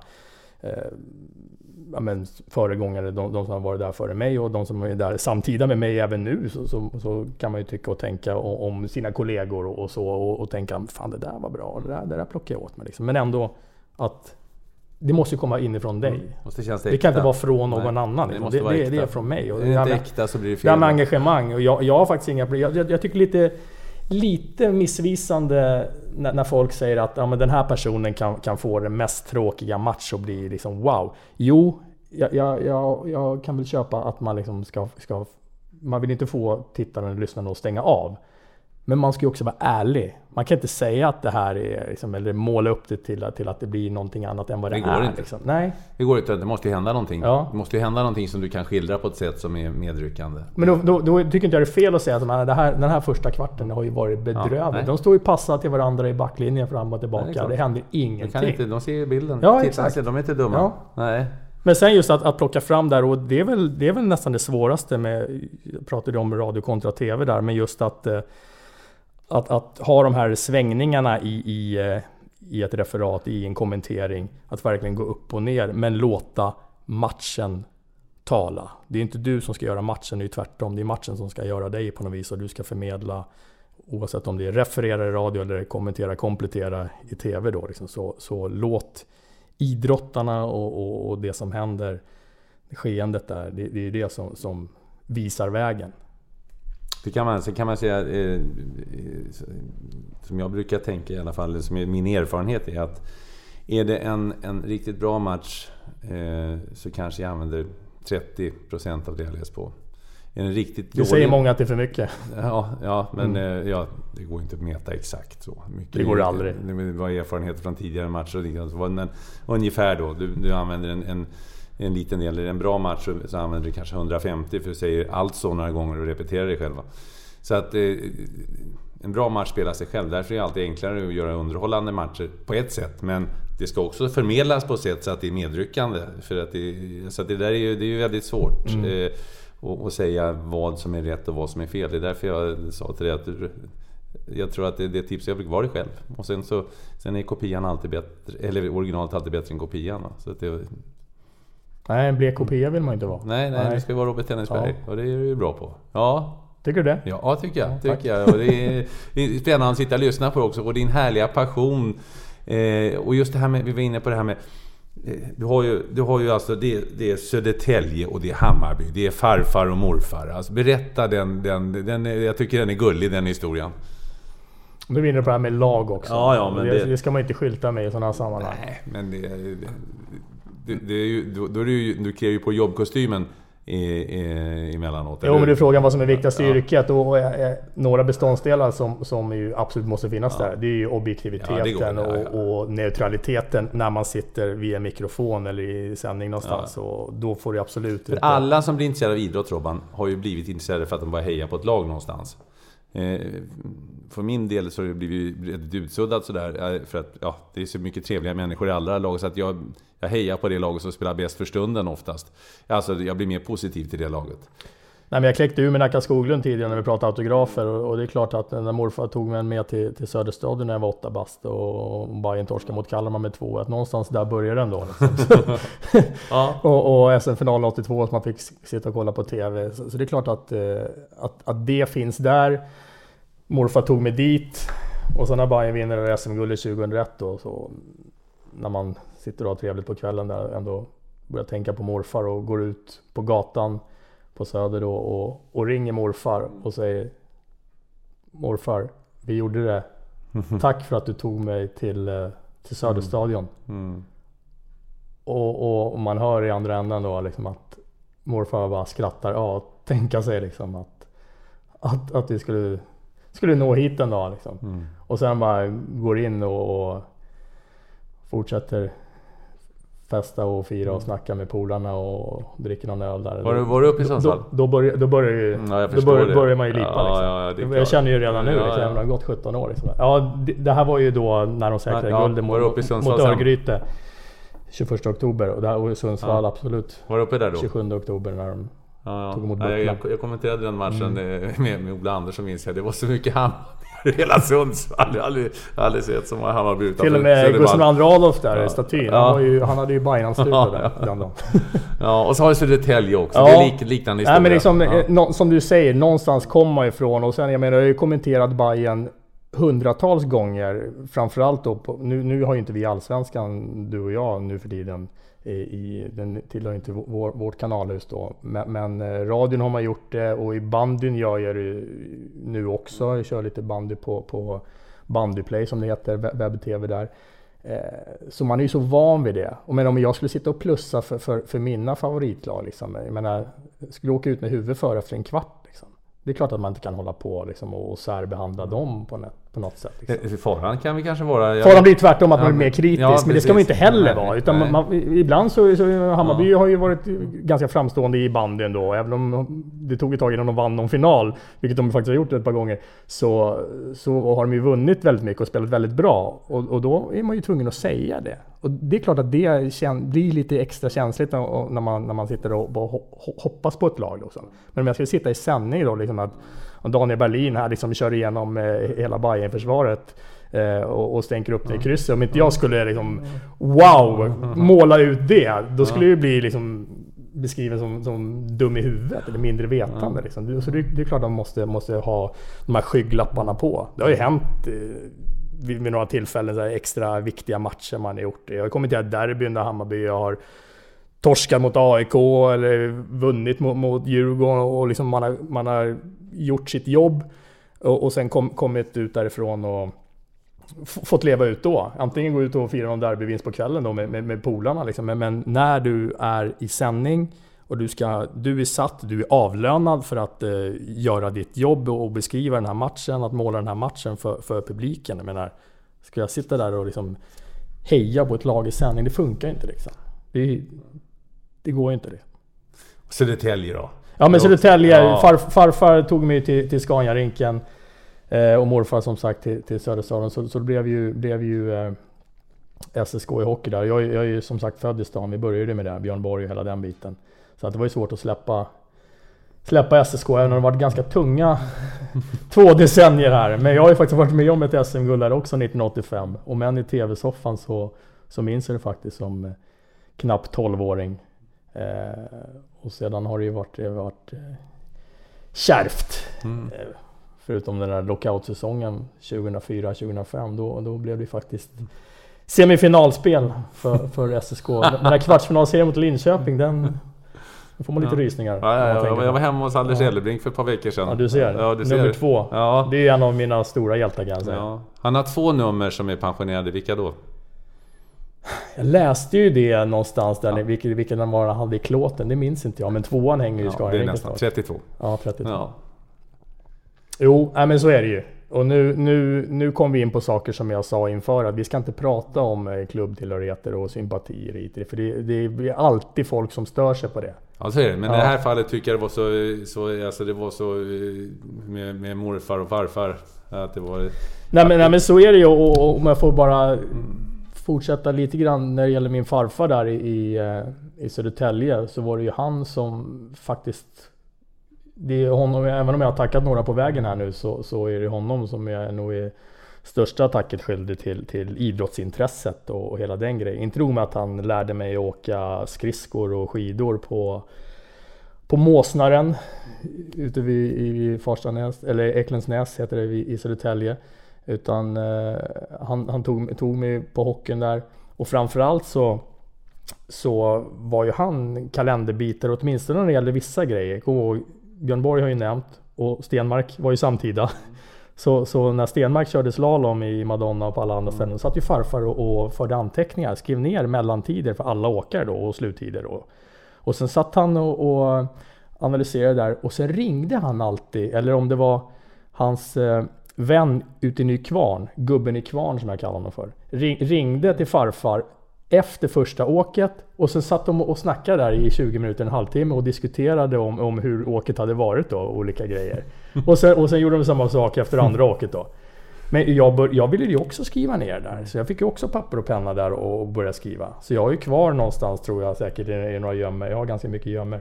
föregångare, de som har varit där före mig och de som är där samtida med mig även nu, så kan man ju tycka och tänka om sina kollegor och så, och tänka, fan det där var bra, det där plockar jag åt mig liksom. Men ändå att det måste ju komma inifrån dig. Det kan inte vara från någon annan. Det är från mig. Och det är inte äkta så blir det fel. Det med engagemang. Och jag har faktiskt inga... Jag tycker lite... lite missvisande när folk säger att men den här personen kan få den mest tråkiga match och bli liksom wow. Jo, jag kan väl köpa att man liksom ska man vill inte få tittaren och lyssnarna att stänga av. Men man ska ju också vara ärlig. Man kan inte säga att det här är liksom, eller måla upp det till att det blir någonting annat än vad det är. Går inte. Liksom. Nej. Det går inte. Det måste ju hända någonting. Ja. Det måste ju hända någonting som du kan skildra på ett sätt som är medryckande. Men då tycker inte jag det är fel att säga att den här första kvarten har ju varit bedrövlig. De står ju passat till varandra i backlinjen fram och tillbaka. Nej, det händer ingenting. De ser ju bilden. Ja, exakt. De är inte dumma. Ja. Nej. Men sen just att plocka fram där, och det är väl nästan det svåraste med, jag pratade om radio kontra tv där, men just att ha de här svängningarna i ett referat, i en kommentering, att verkligen gå upp och ner, men låta matchen tala. Det är inte du som ska göra matchen, det är ju tvärtom. Det är matchen som ska göra dig på något vis, och du ska förmedla, oavsett om det är referera i radio eller kommentera, komplettera i tv då liksom. Så låt idrottarna och det som händer, skeendet där, det är det som visar vägen. Det kan man säga, som jag brukar tänka i alla fall, som är min erfarenhet, är att är det en riktigt bra match så kanske jag använder 30% av det jag läst på. Är en riktigt du säger många att det är för mycket. Ja, men det går inte att mäta exakt så mycket. Det går aldrig. Det var erfarenhet från tidigare matcher och liknande. Men ungefär då, du använder en liten del. I en bra match så använder du kanske 150, för du säger allt så några gånger och repeterar det själva. Så att en bra match spelar sig själv. Därför är det alltid enklare att göra underhållande matcher på ett sätt. Men det ska också förmedlas på ett sätt så att det är medryckande. För att så att det där är ju väldigt svårt att säga vad som är rätt och vad som är fel. Det är därför jag sa till dig att jag tror att det tips jag brukar vara det själv. Och sen är kopian alltid bättre, eller originalet alltid bättre än kopian. Så att nej, en blek kopia vill man inte vara. Nej, det ska vara Robert Tennisberg. Ja. Och det är du ju bra på. Ja. Tycker du det? Ja, tycker jag. Och det är spännande att sitta och lyssna på också. Och din härliga passion. Och just det här med, vi var inne på det här med, du har ju alltså, det är Södertälje och det är Hammarby. Det är farfar och morfar. Alltså berätta den jag tycker den är gullig, den historien. Nu vinner på det här med lag också. Ja, men det ska man inte skylta med i sådana här sammanhang. Nej, men det är ju, då är det ju, du klär ju på jobbkostymen emellanåt. Jo, men det är frågan vad som är viktigast i yrket, och några beståndsdelar som ju absolut måste finnas där. Det är ju objektiviteten och neutraliteten när man sitter via mikrofon eller i sändning någonstans, och då får det absolut... För alla som blir intresserade av idrott, Robban, har ju blivit intresserade för att de bara hejar på ett lag någonstans. För min del så har det blivit utsuddat sådär, för att det är så mycket trevliga människor i alla lag, så att jag hejar på det laget som spelar bäst för stunden oftast. Alltså jag blir mer positiv till det laget. Nej, men jag kläckte ur med Nacka Skoglund tidigare när vi pratade autografer, och det är klart att när morfar tog mig med till Söderstadion när jag var 8 bast och Bayern torskade mot Kalmar med 2-1, någonstans där började den då liksom. och SM-finalen 82 som man fick sitta och kolla på tv, så det är klart att det finns där. Morfar tog mig dit, och så när Bayern vinner SM-guldet 2001 då, så när man sitter och har trevligt på kvällen där, ändå börjar tänka på morfar och går ut på gatan på Söder då, och ringer morfar och säger: morfar, vi gjorde det. Tack för att du tog mig till Söderstadion. Och man hör i andra änden då liksom att morfar bara skrattar. Tänka sig liksom att vi skulle nå hit en dag liksom. Och sen bara går in och fortsätter festa och fira och snacka med polarna och dricka någon öl där. Var du uppe i Sundsvall? Då börjar man ju lipa liksom. Jag känner ju redan nu liksom, det har gått 17 år liksom. Det här var ju då när de säkrade guldet mot Örgryte 21 oktober, och där var ju Sundsvall absolut. Var du uppe där då? 27 oktober när de tog emot jag kommenterade den matchen med Ola Andersson, minns jag. Det var så mycket Hammarby hela Sundsvall. Jag har aldrig sett så många Hammarby utanför. Till och med Gustav II Adolf där i statyn. Han hade ju Bayern-anslutat där den dagen. Och så har ju Södertälje också. Det är liknande historia. Men liksom, som du säger, någonstans kommer man ifrån. Och sen, jag menar, jag har ju kommenterat Bayern hundratals gånger. Framförallt då, nu har ju inte vi allsvenskan, du och jag, nu för tiden Den tillhör inte vårt kanalhus då. Men radion har man gjort det, och i bandyn gör jag det nu också. Jag kör lite bandy på Bandyplay som det heter, webb-tv där. Så man är ju så van vid det. Och men om jag skulle sitta och plussa för mina favoritlag liksom, jag menar, skulle åka ut med huvudet för efter en kvart liksom. Det är klart att man inte kan hålla på liksom, och särbehandla dem på något sätt. Liksom. Faran kan vi kanske vara... Faran blir tvärtom att man är mer kritisk, men det ska man inte heller vara. Utan ibland så Hammarby har ju varit ganska framstående i bandyn då. Även om det tog ett tag innan de vann någon final, vilket de faktiskt har gjort ett par gånger, så har de ju vunnit väldigt mycket och spelat väldigt bra. Och då är man ju tvungen att säga det. Och det är klart att det blir lite extra känsligt när man sitter och bara hoppas på ett lag. Också. Men om jag ska sitta i sändning då, liksom att Daniel Berlin här liksom kör igenom hela Bayern-försvaret och stänker upp det i krysset. Om inte jag skulle liksom, måla ut det, då skulle det bli liksom beskriven som dum i huvudet eller mindre vetande. Liksom. Så det är klart att man måste ha de här skygglapparna på. Det har ju hänt vid några tillfällen så här extra viktiga matcher man har gjort. Jag har kommit till ett derby där Hammarby har torskat mot AIK eller vunnit mot Djurgården, och liksom man har gjort sitt jobb och sen kommit ut därifrån och fått leva ut då. Antingen gå ut och fira någon derbyvinst på kvällen då med polarna liksom. Men när du är i sändning och du är satt, du är avlönad för att göra ditt jobb och beskriva den här matchen, att måla den här matchen för publiken. Jag menar, ska jag sitta där och liksom heja på ett lag i sändning? Det funkar inte liksom. Det går inte det. Södertälje då? Ja, men Södertälje, farfar tog mig till Scania-rinken och morfar som sagt till Söderstaden, så det blev ju SSK i hockey där. Jag är ju som sagt född i stan, vi började med det, Björn Borg och hela den biten. Så att det var ju svårt att släppa SSK, även om det varit ganska tunga 2 decennier här. Men jag har ju faktiskt varit med om ett SM-guld där också 1985. Och men i tv-soffan så minns jag det faktiskt som knappt 12-åring. Och sedan har det ju varit kärvt. Förutom den där lockout-säsongen 2004-2005, då blev det faktiskt semifinalspel för SSK. Den här kvartsfinalserien mot Linköping, den får man lite rysningar. Jag var hemma hos Anders Ellebrink för ett par veckor sedan. Ja, du ser. Nummer 2. Ja. Det är en av mina stora hjältar, kan jag säga. Ja. Han har 2 nummer som är pensionerade. Vilka då? Jag läste ju det någonstans där, vilken den var hade i klåten, det minns inte jag, men 2:an hänger ju i Skara. Det är nästan 32. Ja, 32. Ja. Jo, men så är det ju. Och nu kom vi in på saker som jag sa inför, att vi ska inte prata om klubbtillhörigheter och sympatier i det, för det är alltid folk som stör sig på det. Ja, så är det. Men i det här fallet tycker jag det var så med morfar och farfar att det var... Nej men så är det ju, och om jag får bara fortsätta lite grann när det gäller min farfar där i Södertälje, så var det ju han som faktiskt, det är honom, även om jag har tackat några på vägen här nu, så är det honom som jag nog är största tacket skyldig till idrottsintresset och hela den grejen. Inte nog med att han lärde mig att åka skridskor och skidor på Måsnaren ute i Farstanäs, eller Eklensnäs heter det i Södertälje, utan han tog mig på hockeyn där, och framförallt så var ju han kalenderbitare, åtminstone när det gällde vissa grejer. Björn Borg har ju nämnt, och Stenmark var ju samtida. Så när Stenmark körde slalom i Madonna och på alla andra ställen, satt ju farfar och förde anteckningar, skrev ner mellantider för alla åkare då, och sluttider då. Och sen satt han och analyserade där, och sen ringde han alltid, eller om det var hans vän ute i Nykvarn, gubben i Kvarn som jag kallar honom för, ringde till farfar efter första åket, och sen satt de och snackade där i 20 minuter, en halvtimme, och diskuterade om hur åket hade varit då, olika grejer. Och sen gjorde de samma sak efter andra åket då. Men jag ville ju också skriva ner där, så jag fick ju också papper och penna där och börja skriva. Så jag är ju kvar någonstans, tror jag säkert, i några gömmor. Jag har ganska mycket gömmor.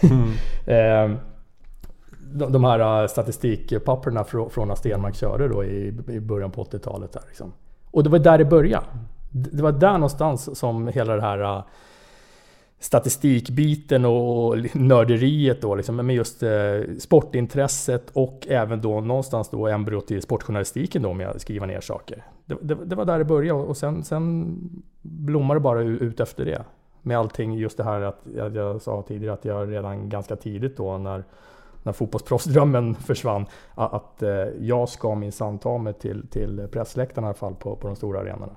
De här statistikpapperna från när Stenmark körde då i början på 80-talet där liksom. Och det var där det började. Det var där någonstans som hela det här statistikbiten och nörderiet då liksom, med just sportintresset, och även då någonstans då embryot till sportjournalistiken då, med att skriva ner saker. Det var där det började, och sen blommade det bara ut efter det. med allting, just det här att jag sa tidigare att jag redan ganska tidigt då när fotbollsproffsdrömmen försvann, att jag ska minsann ta mig till pressläktarna i alla fall på de stora arenorna.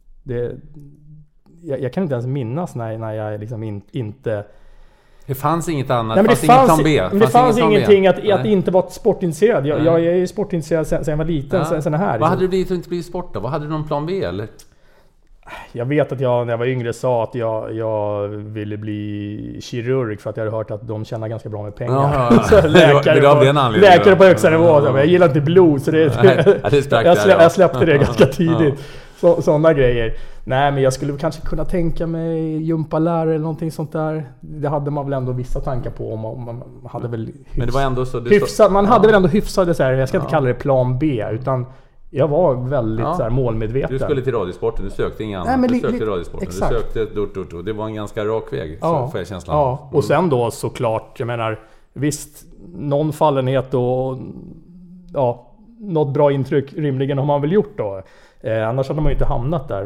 Jag kan inte ens minnas när jag liksom inte... Det fanns inget annat, Nej, men det fanns ingen plan B. Det fanns ingenting att inte vara sportintresserad. Jag är ju sportintresserad sen jag var liten, sen här. Vad hade det blivit att inte bli sport då? Vad hade du någon plan B eller? Jag vet att jag när jag var yngre sa att jag ville bli kirurg för att jag hade hört att de tjänar ganska bra med pengar. Så läkare på högsta nivå. Jag gillar inte blod så jag släppte det ganska tidigt. Sådana grejer. Nej, men jag skulle kanske kunna tänka mig gympalärare eller någonting sånt där. Det hade man väl ändå vissa tankar på om man hade väl men det var ändå så man hade väl ändå hyfsade så här, jag ska inte kalla det plan B utan jag var väldigt så här målmedveten. Du skulle till radiosporten, du sökte inga annat. Du sökte radiosporten, exakt. Du sökte det var en ganska rak väg, så får jag känslan. Ja, och sen då såklart, jag menar, visst, någon fallenhet och något bra intryck rimligen har man väl gjort då. Annars hade man ju inte hamnat där.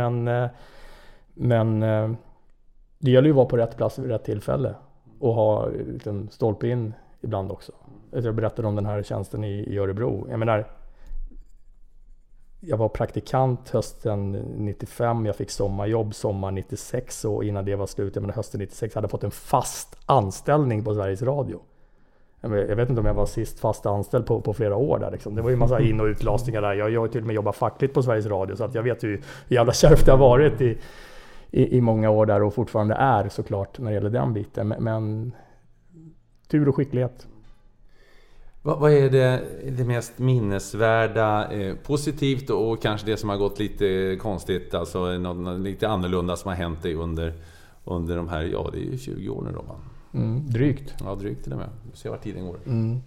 Men det gäller ju att vara på rätt plats vid rätt tillfälle och ha liksom, stolpe in ibland också. Jag berättade om den här tjänsten i Örebro. Jag menar, jag var praktikant hösten 95, jag fick sommarjobb sommar 96 och innan det var slut, jag menar hösten 96 hade jag fått en fast anställning på Sveriges Radio. Jag vet inte om jag var sist fast anställd på flera år där liksom. Det var ju en massa in- och utlasningar där. Jag har till och med jobbat fackligt på Sveriges Radio så att jag vet ju hur jävla kärvt det har varit i många år där och fortfarande är såklart när det gäller den biten. Men tur och skicklighet. Vad är det mest minnesvärda, positivt och kanske det som har gått lite konstigt, alltså något lite annorlunda som har hänt dig under de här, det är ju 20 år nu då man. Drygt. Ja, drygt till och med. Du ser var tiden går.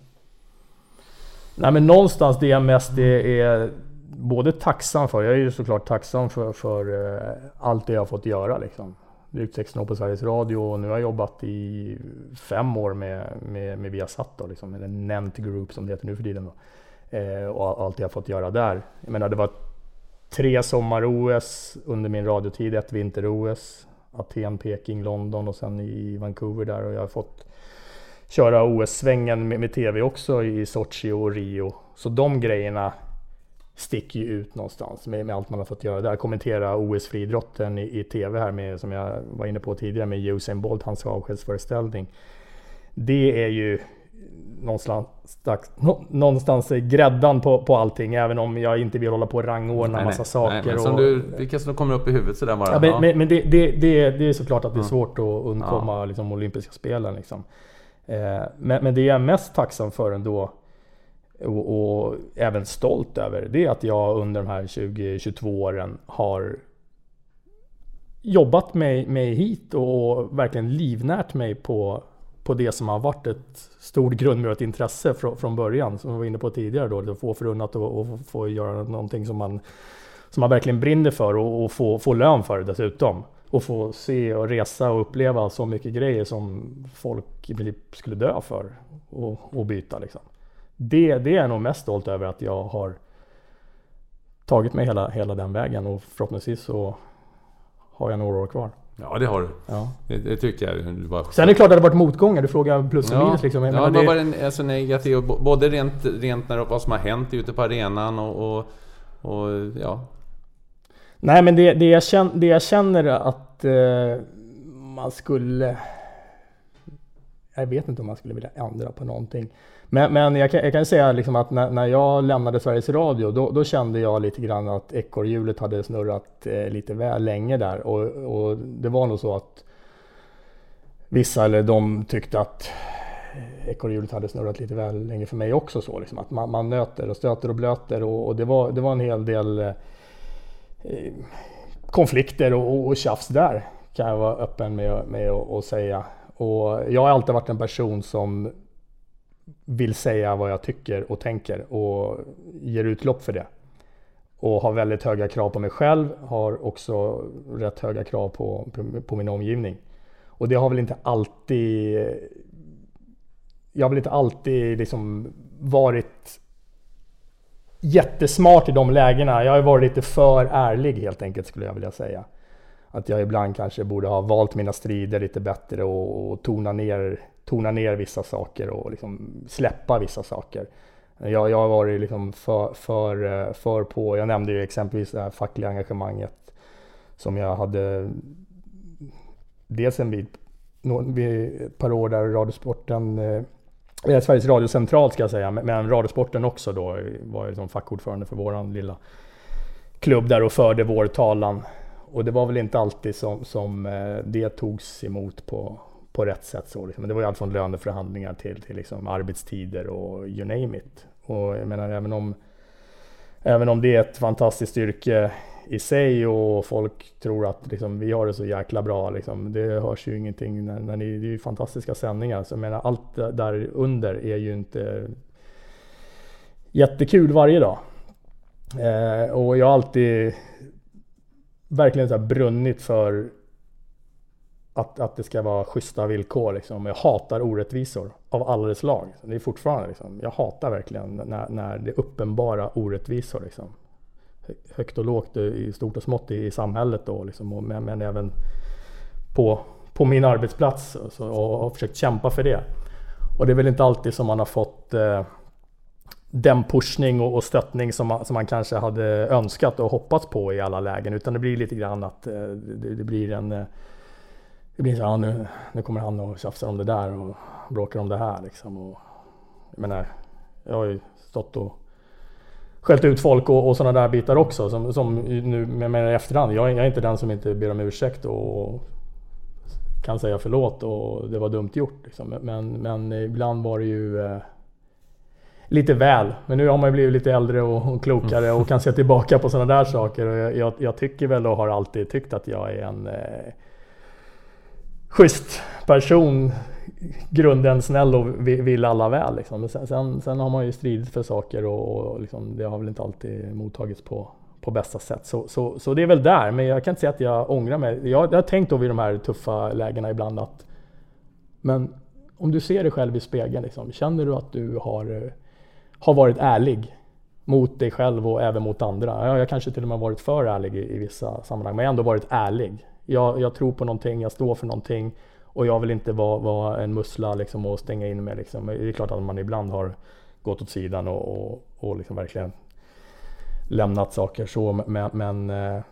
Nej, men någonstans det jag mest är både tacksam för. Jag är ju såklart tacksam för allt det jag har fått göra liksom. Drygt 16 år på Sveriges Radio och nu har jag jobbat i 5 år med Viasat då liksom. Eller Nent Group som det heter nu för tiden då. Och allt jag har fått göra där. Jag menar, det var 3 sommar-OS under min radiotid, 1 vinter-OS. Aten, Peking, London och sen i Vancouver där och jag har fått köra OS-svängen med tv också i Sochi och Rio. Så de grejerna sticker ju ut någonstans med allt man har fått göra där. Kommentera OS-friidrotten i tv här med, som jag var inne på tidigare med Usain Bolt, hans avskedsföreställning. Det är ju någonstans gräddan på allting, även om jag inte vill hålla på och rangordna massa saker. Vilka som kommer upp i huvudet sådär bara. Ja, men det är såklart att det är svårt att undkomma liksom, olympiska spelen. Liksom. Men det jag är mest tacksam för ändå och även stolt över, det är att jag under de här 20-22 åren har jobbat mig hit och verkligen livnärt mig på det som har varit ett stort grundmurat intresse från början, som jag var inne på tidigare då, att få förunnat och få göra någonting som man verkligen brinner för och få lön för dessutom. Och få se och resa och uppleva så mycket grejer som folk skulle dö för och byta liksom. Det är jag nog mest stolt över, att jag har tagit mig hela den vägen och förhoppningsvis så har jag några år kvar. Ja, det har du. Ja. Det tycker jag. Sen är det klart att det har varit motgångar. Du frågar plus och minus. Liksom. Vad var det alltså negativ? Både rent när vad som har hänt ute på arenan och ja. Nej, men det jag känner att man skulle... Jag vet inte om man skulle vilja ändra på någonting. Men jag kan säga liksom att när jag lämnade Sveriges Radio, då kände jag lite grann att ekorrhjulet hade snurrat lite väl länge där. Och det var nog så att vissa, eller de tyckte att ekorrhjulet hade snurrat lite väl länge för mig också. Så, liksom, att man nöter och stöter och blöter. Och det var en hel del konflikter och tjafs där, kan jag vara öppen med att säga. Och jag har alltid varit en person som vill säga vad jag tycker och tänker och ger utlopp för det. Och har väldigt höga krav på mig själv, har också rätt höga krav på min omgivning. Och det har väl inte alltid... Jag har väl inte alltid liksom varit jättesmart i de lägena. Jag har varit lite för ärlig helt enkelt, skulle jag vilja säga. att jag ibland kanske borde ha valt mina strider lite bättre och tona ner vissa saker och liksom släppa vissa saker. Jag har varit liksom för på, jag nämnde ju exempelvis det här fackliga engagemanget som jag hade dels vid ett par år där Radiosporten, Sveriges radiocentral ska jag säga, men Radiosporten också då var jag liksom fackordförande för våran lilla klubb där och förde vår talan. Och det var väl inte alltid som det togs emot på rätt sätt så liksom. Men det var ju allt från löneförhandlingar till liksom arbetstider och you name it. Och jag menar även om det är ett fantastiskt yrke i sig och folk tror att liksom, vi har det så jäkla bra liksom, det hörs ju ingenting när det är ju fantastiska sändningar, så jag menar allt där under är ju inte jättekul varje dag. Och jag har alltid verkligen så här brunnit för att det ska vara schyssta villkor liksom. Jag hatar orättvisor av alla dess slag. Det är fortfarande liksom, jag hatar verkligen när det är uppenbara orättvisor liksom. Högt och lågt i stort och smått i samhället då liksom, men även på min arbetsplats och har försökt kämpa för det. Och det är väl inte alltid som man har fått den pushning och stöttning som man kanske hade önskat och hoppats på i alla lägen, utan det blir lite grann att det blir så här, nu kommer han och tjafsar om det där och bråkar om det här liksom. Och jag menar, jag har ju stått och skällt ut folk och sådana där bitar också som nu med i efterhand. Jag är inte den som inte ber om ursäkt och kan säga förlåt och det var dumt gjort liksom. Men ibland var det ju lite väl. Men nu har man ju blivit lite äldre och klokare och kan se tillbaka på sådana där saker. Och jag tycker väl och har alltid tyckt att jag är en schysst person, grunden snäll och vill alla väl liksom. Men sen har man ju stridit för saker och liksom, det har väl inte alltid mottagits på bästa sätt. Så det är väl där, men jag kan inte säga att jag ångrar mig. Jag har tänkt då vid de här tuffa lägena ibland att, men om du ser dig själv i spegeln liksom, känner du att du har varit ärlig mot dig själv och även mot andra? Jag kanske till och med varit för ärlig i vissa sammanhang, men jag har ändå varit ärlig. Jag tror på någonting, jag står för någonting och jag vill inte vara en mussla liksom, och stänga in mig. Liksom. Det är klart att man ibland har gått åt sidan och liksom verkligen lämnat saker så, men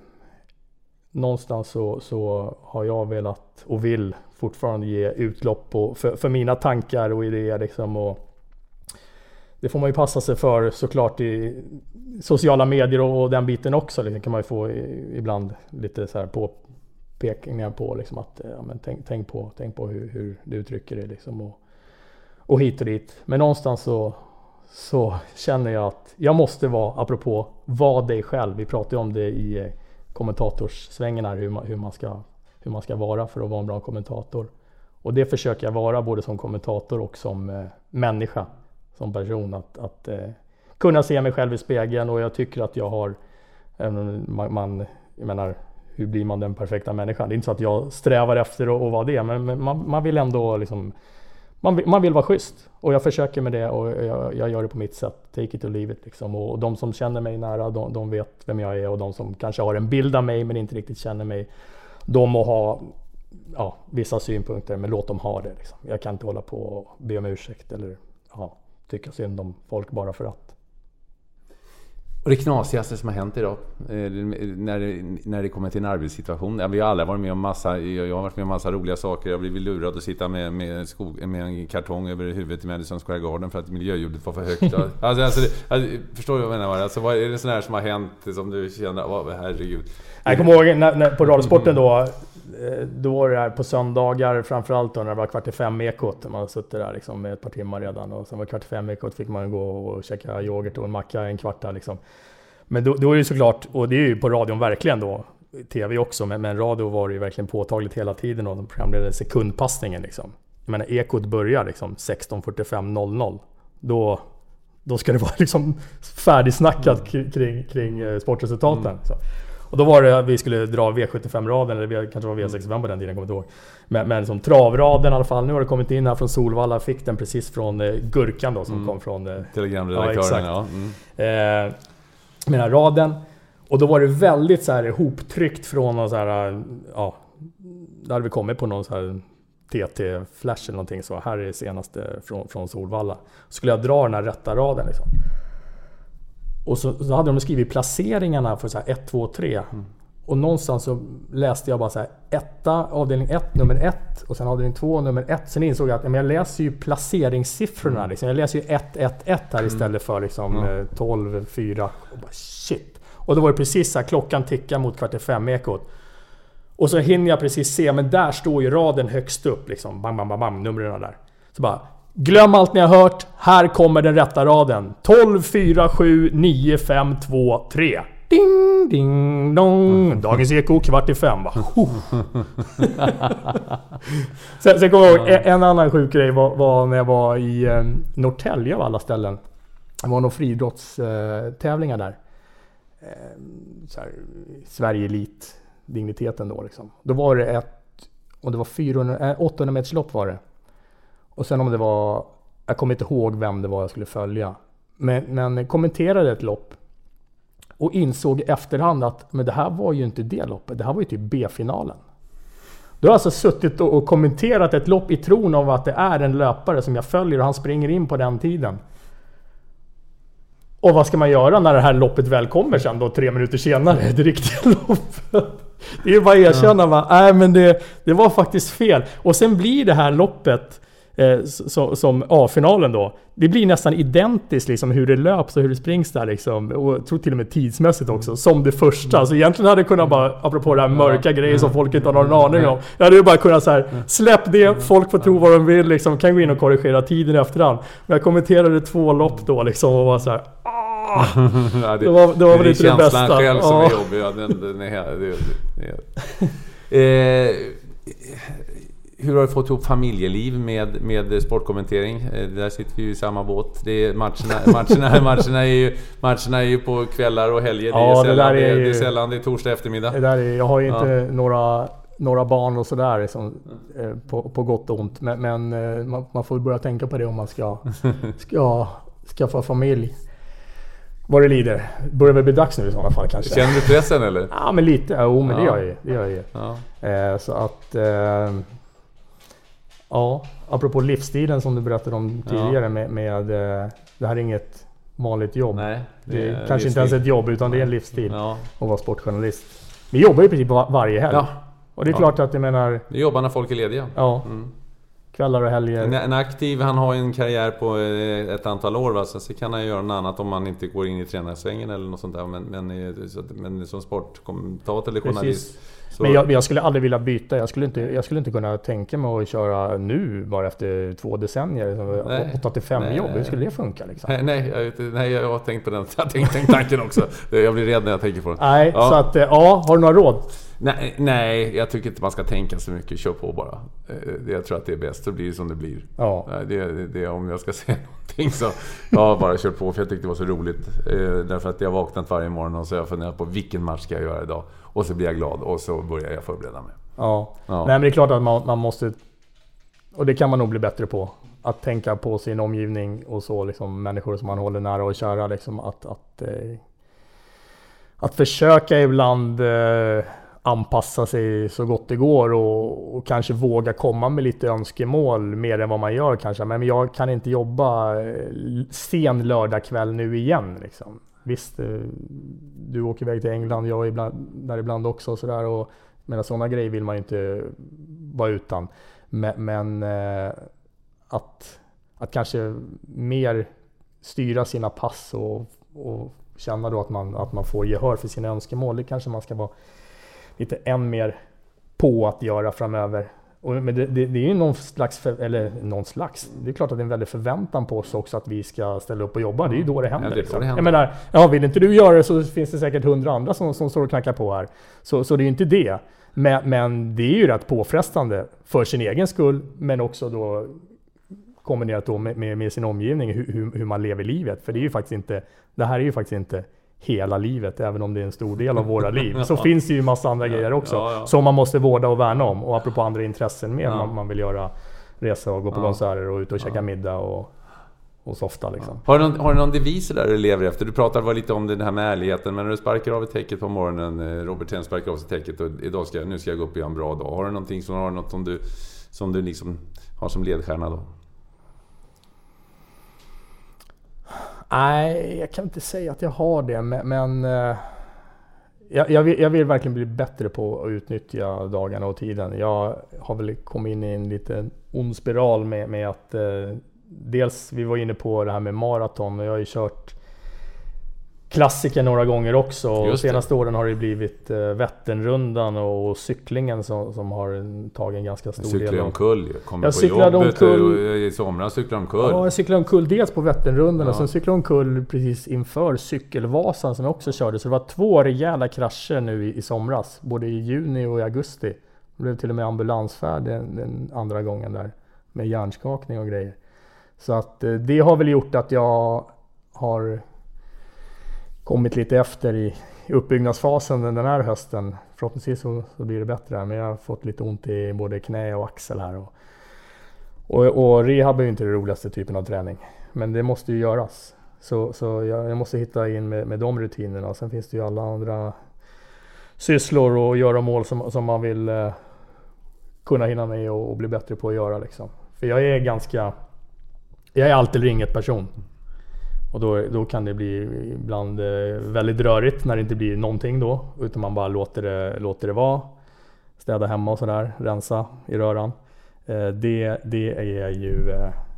någonstans så har jag velat och vill fortfarande ge utlopp för mina tankar och idéer liksom, och det får man ju passa sig för såklart i sociala medier och den biten också. Liksom, kan man ju få ibland lite så här pekningar på liksom att ja, men tänk på hur du uttrycker det liksom, och hit och dit. Men någonstans så känner jag att jag måste vara, apropå var dig själv. Vi pratade om det i kommentatorssvängen här, hur man ska vara för att vara en bra kommentator. Och det försöker jag vara både som kommentator och som människa, som person, att kunna se mig själv i spegeln. Och jag tycker att jag har, även om jag menar, hur blir man den perfekta människan? Det är inte så att jag strävar efter att vara det, men man vill ändå liksom, man vill vara schysst. Och jag försöker med det och jag gör det på mitt sätt. Take it or leave it liksom. Och de som känner mig nära, de vet vem jag är, och de som kanske har en bild av mig men inte riktigt känner mig, de må ha vissa synpunkter, men låt dem ha det liksom. Jag kan inte hålla på och be om ursäkt eller tycka synd om folk bara för att. Och det knasigaste som har hänt idag när det kommer till en arbetssituation. Vi har alla varit med om jag har varit med om massa roliga saker. Jag har blivit lurad att sitta med en kartong över huvudet i Madison Square Garden för att miljöljudet var för högt. Förstår du vad jag menar? Alltså, vad är det sån här som har hänt som du känner, herregud. Jag kommer ihåg när på Radiosporten då var det här på söndagar, framförallt då när det var 4:45 ekot. Man suttit där liksom med ett par timmar redan, och sen var 4:45 ekot fick man gå och käka yoghurt och en macka en kvart där liksom. Men då är det såklart, och det är ju på radion verkligen då, tv också, men radio var det ju verkligen påtagligt hela tiden, och de programledde sekundpassningen liksom. Jag menar, ekot börjar liksom 16:45:00. Då ska det vara liksom färdigsnackat kring sportresultaten. Så. Och då var det att vi skulle dra V75-raden, eller kanske var V65 på den tiden, kommer inte ihåg. Men som travraden i alla fall. Nu har det kommit in här från Solvalla, fick den precis från Gurkan då, som kom från telegramredaktören. Med den här raden. Och då var det väldigt så här hoptryckt från någon så här, ja, där hade vi kommit på någon så här TT-flash eller någonting så. Här är det senaste från Solvalla. Så skulle jag dra den här rätta raden liksom. Och så hade de skrivit placeringarna för så här 1, 2, 3. Och någonstans så läste jag bara så här 1, avdelning 1, nummer 1 och sen avdelning 2, nummer 1. Sen insåg jag att jag läser ju placeringssiffrorna liksom. Jag läser ju 1, 1, 1 här istället för liksom 12, 4 och bara shit. Och då var det precis så här, klockan tickar mot 4:45-ekot. Och så hinner jag precis se, men där står ju raden högst upp liksom. Bam, bam, bam, bam, numren där. Så bara, glöm allt ni har hört. Här kommer den rätta raden. 12, 4, 7, 9, 5, 2, 3. Ding, ding, dong. Dagens Eko, 4:45. Sen kommer jag ihåg, en annan sjuk grej var när jag var i Norrtälje av alla ställen. Det var några friidrottstävlingar där. Så här, Sverige Elit digniteten då liksom. Då var det och det var 800 meters lopp var det. Och sen om det var, jag kommer inte ihåg vem det var jag skulle följa. Men kommenterade ett lopp och insåg i efterhand att men det här var ju inte det loppet, det här var ju typ B-finalen. Du har alltså suttit och kommenterat ett lopp i tron av att det är en löpare som jag följer och han springer in på den tiden. Och vad ska man göra när det här loppet väl kommer sen då 3 minuter senare, det riktiga loppet? Det är ju bara att erkänna, nej men det var faktiskt fel. Och sen blir det här loppet som A-finalen då, det blir nästan identiskt liksom hur det löps och hur det springs där liksom, och jag tror till och med tidsmässigt också, som det första. Så egentligen hade det kunnat bara, apropå det här mörka grejer som folk inte har någon aning om, jag hade ju bara kunnat så här, släpp det, folk får tro vad de vill liksom, kan gå in och korrigera tiden efterhand. Men jag kommenterade 2 lopp då liksom och var så här, ja, det var väl inte det bästa. Känslan själv som är jobbig. Ja, den är här. Hur har du fått ihop familjeliv med sportkommentering? Där sitter vi ju i samma båt. Det är matcherna är ju på kvällar och helger. Ja, det är sällan det är torsdag eftermiddag. Jag har ju inte några barn och sådär liksom, på gott och ont. Men man får börja tänka på det om man ska få familj. Vad det lider. Börjar väl bli dags nu i sådana fall kanske. Känner du pressen eller? Ja, men lite. Jo, men det gör jag ju. Ja. Så att... ja, apropå livsstilen som du berättade om tidigare med det här är inget vanligt jobb. Nej, det är kanske inte ens ett jobb utan det är en livsstil att vara sportjournalist. Vi jobbar ju precis varje helg. Ja. Och det är klart att jag menar... Vi jobbar när folk är lediga. Ja. Kvällar och helger. En aktiv, han har ju en karriär på ett antal år, va? Så kan han göra något annat om man inte går in i tränarsvängen eller något sånt där. Men som sportkommentator eller journalist. Så... Men jag skulle aldrig vilja byta. Jag skulle inte kunna tänka mig att köra nu bara efter 2 decennier. 8-5 jobb. Hur skulle det funka liksom? Nej, jag har tänkt på den. Jag har tänkt tanken också. Jag blir rädd när jag tänker på den. Nej, så att har du några råd? Nej, jag tycker inte man ska tänka så mycket. Kör på bara. Jag tror att det är bäst. Så blir det som det blir. Ja. Det om jag ska säga någonting så jag har bara kört på för jag tyckte det var så roligt. Därför att jag vaknat varje morgon och så jag funderar på vilken match ska jag göra idag. Och så blir jag glad och så börjar jag förbereda mig. Ja. Nej, men det är klart att man måste, och det kan man nog bli bättre på, att tänka på sin omgivning och så liksom, människor som man håller nära och kära liksom, att försöka ibland anpassa sig så gott det går och kanske våga komma med lite önskemål mer än vad man gör kanske. Men jag kan inte jobba sen lördagkväll nu igen liksom. Visst, du åker iväg till England, jag är där ibland också och sådär, och sådana grejer vill man ju inte vara utan. Men att kanske mer styra sina pass och känna då att man får gehör för sina önskemål, det kanske man ska vara lite än mer på att göra framöver. Men det är ju någon slags, det är klart att det är en väldig förväntan på oss också att vi ska ställa upp och jobba. Det är ju då det händer. Ja, liksom. Jag menar, vill inte du göra det så finns det säkert 100 andra som står och knackar på här. Så det är ju inte det. Men det är ju rätt påfrestande för sin egen skull, men också då kombinerat då med sin omgivning, hur man lever livet. För det här är ju faktiskt inte hela livet, även om det är en stor del av våra liv. Så finns det ju massa andra grejer också som man måste vårda och värna om. Och apropå andra intressen med, man vill göra resa och gå på konserter och ut och käka middag och softa liksom. Har du någon devis där du lever efter? Du pratade lite om det här med ärligheten, men när du sparkar av ett täcket på morgonen, Robert Tenn sparkar av sig täcket och nu ska jag gå upp och göra en bra dag. Har du någonting som du liksom har som ledstjärna då? Nej, jag kan inte säga att jag har det, men jag vill verkligen bli bättre på att utnyttja dagarna och tiden. Jag har väl kommit in i en liten ond spiral med att dels, vi var inne på det här med maraton, och jag har ju kört klassiker några gånger också. Och senaste åren har det blivit Vätternrundan och cyklingen som har tagit en ganska stor del. Jag cyklade omkull i somras. Ja, jag cyklade omkull dels på Vätternrundan och sen cyklade omkull precis inför Cykelvasan som jag också körde. Så det var 2 rejäla krascher nu i somras, både i juni och i augusti. Det blev till och med ambulansfärd den andra gången där med hjärnskakning och grejer. Så att det har väl gjort att jag har kommit lite efter i uppbyggnadsfasen den här hösten. Förhoppningsvis så blir det bättre. Men jag har fått lite ont i både knä och axel här. Och rehab är ju inte den roligaste typen av träning. Men det måste ju göras. Så jag måste hitta in med de rutinerna. Sen finns det ju alla andra sysslor och göra mål som man vill kunna hinna med och bli bättre på att göra. Liksom. För jag är allt eller inget person. Och då kan det bli ibland väldigt rörigt när det inte blir någonting då. Utan man bara låter det vara. Städa hemma och sådär. Rensa i röran. Det är ju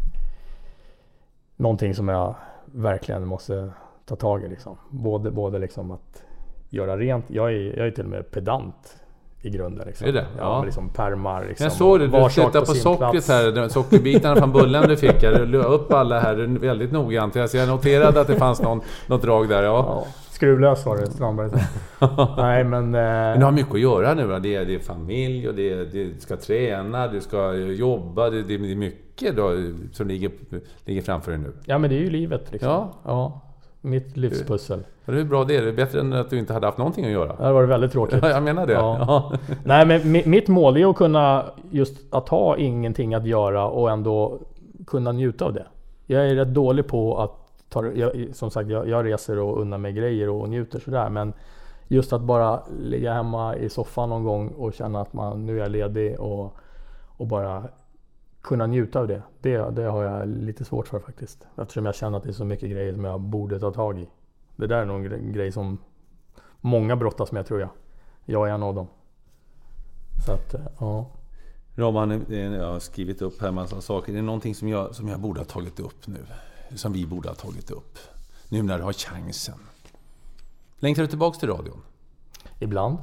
någonting som jag verkligen måste ta tag i. Liksom. Både liksom att göra rent. Jag är till och med pedant i grunden. Liksom. Är det? Ja. Liksom pärmar. Liksom, jag såg det, du tittar på sockret här, sockerbitarna från bullen du fick. Du la upp alla här väldigt noggrant. Så jag noterade att det fanns något drag där. Ja. Skruvlös var det, Strandberg. Nej, men du har mycket att göra nu. Det är familj och du ska träna, du ska jobba. Det är mycket då, som ligger framför dig nu. Ja, men det är ju livet. Liksom. Ja. Mitt livspussel. Det är bra det. Det är bättre än att du inte hade haft någonting att göra. Det var väldigt tråkigt. Ja, jag menar det. Ja. Nej, men mitt mål är att kunna just att ha ingenting att göra och ändå kunna njuta av det. Jag är rätt dålig på att som sagt, jag reser och unnar mig grejer och njuter sådär. Men just att bara ligga hemma i soffan någon gång och känna att nu är jag ledig och bara kunna njuta av det. Det har jag lite svårt för faktiskt. Eftersom jag känner att det är så mycket grejer som jag borde ta tag i. Det där är nog en grej som många brottas med, tror jag. Jag är en av dem. Så att, ja. Robban, jag har skrivit upp här en massa saker. Det är någonting som jag borde ha tagit upp nu. Som vi borde ha tagit upp. Nu när du har chansen. Längtar du tillbaka till radion? Ibland.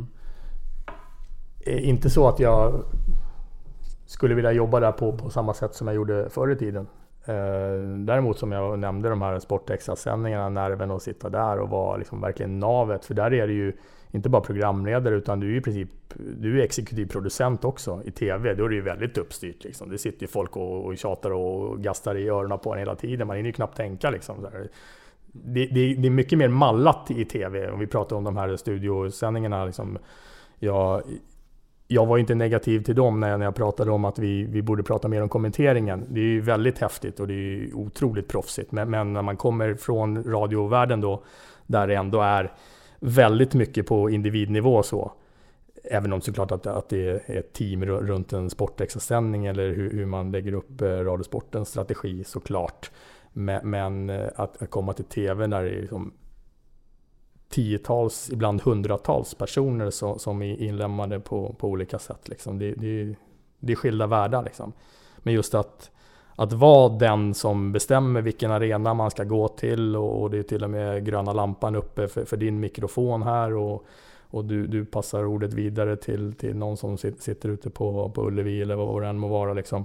Inte så att jag skulle vilja jobba där på samma sätt som jag gjorde förr i tiden. Däremot som jag nämnde de här sportextrasändningarna, nerven och sitta där och vara liksom verkligen navet. För där är det ju inte bara programledare utan du är i princip exekutiv producent också i tv. Då är det ju väldigt uppstyrt. Liksom. Det sitter ju folk och tjatar och gastar i öronen på en hela tiden. Man hinner ju knappt tänka. Liksom. Det är mycket mer mallat i tv. Om vi pratar om de här studiosändningarna. Liksom. Jag var inte negativ till dem när jag pratade om att vi borde prata mer om kommenteringen. Det är ju väldigt häftigt och det är ju otroligt proffsigt. Men när man kommer från radiovärlden då, där det ändå är väldigt mycket på individnivå så. Även om såklart att det är ett team runt en sportextrasändning eller hur man lägger upp Radiosportens strategi såklart. Men att komma till tv där det är liksom tiotals, ibland hundratals personer som är inlämnade på olika sätt. Liksom. Det är skilda världar. Liksom. Men just att vara den som bestämmer vilken arena man ska gå till och det är till och med gröna lampan uppe för din mikrofon här och du passar ordet vidare till någon som sitter ute på Ullevi eller vad det än må vara. Liksom.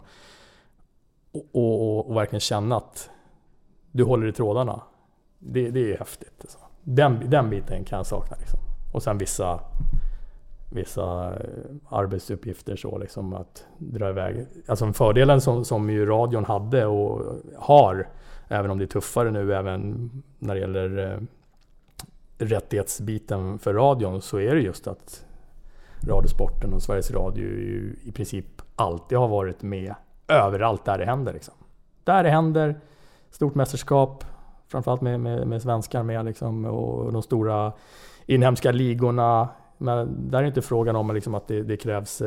Och verkligen känna att du håller i trådarna. Det är häftigt. Alltså. Den biten kan jag sakna. Liksom. Och sen vissa arbetsuppgifter så liksom att dra iväg. Alltså fördelen som ju radion hade och har, även om det är tuffare nu även när det gäller rättighetsbiten för radion, så är det just att Radiosporten och Sveriges Radio ju i princip alltid har varit med överallt där det händer. Liksom. Där det händer stort mästerskap, framförallt med svenskar med liksom, och de stora inhemska ligorna. Men där är inte frågan om liksom, att det krävs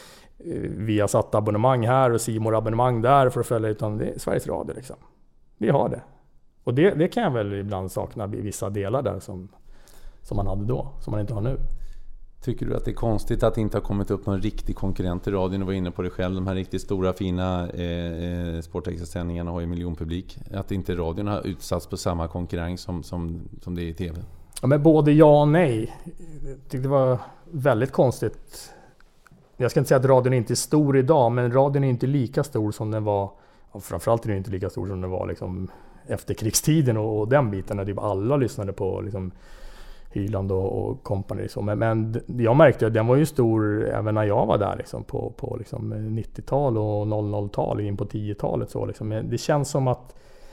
via satt abonnemang här och C More abonnemang där för att följa, utan det är Sveriges Radio liksom. Vi har det. Och det kan jag väl ibland sakna i vissa delar där som man hade då, som man inte har nu. Tycker du att det är konstigt att det inte har kommit upp någon riktig konkurrent i radion? Du var inne på det själv, de här riktigt stora fina sportextrasändningarna har ju miljonpublik. Att inte radion har utsatts på samma konkurrens som det är i tv? Ja, men både ja och nej. Jag tyckte det var väldigt konstigt. Jag ska inte säga att radion inte är stor idag, men radion är inte lika stor som den var. Framförallt är den inte lika stor som den var liksom efter krigstiden och den biten när typ alla lyssnade på liksom Hyland och company. Men jag märkte att den var ju stor även när jag var där liksom, på liksom 90-tal och 00-tal in på 10-talet. Så, liksom. Men det känns som att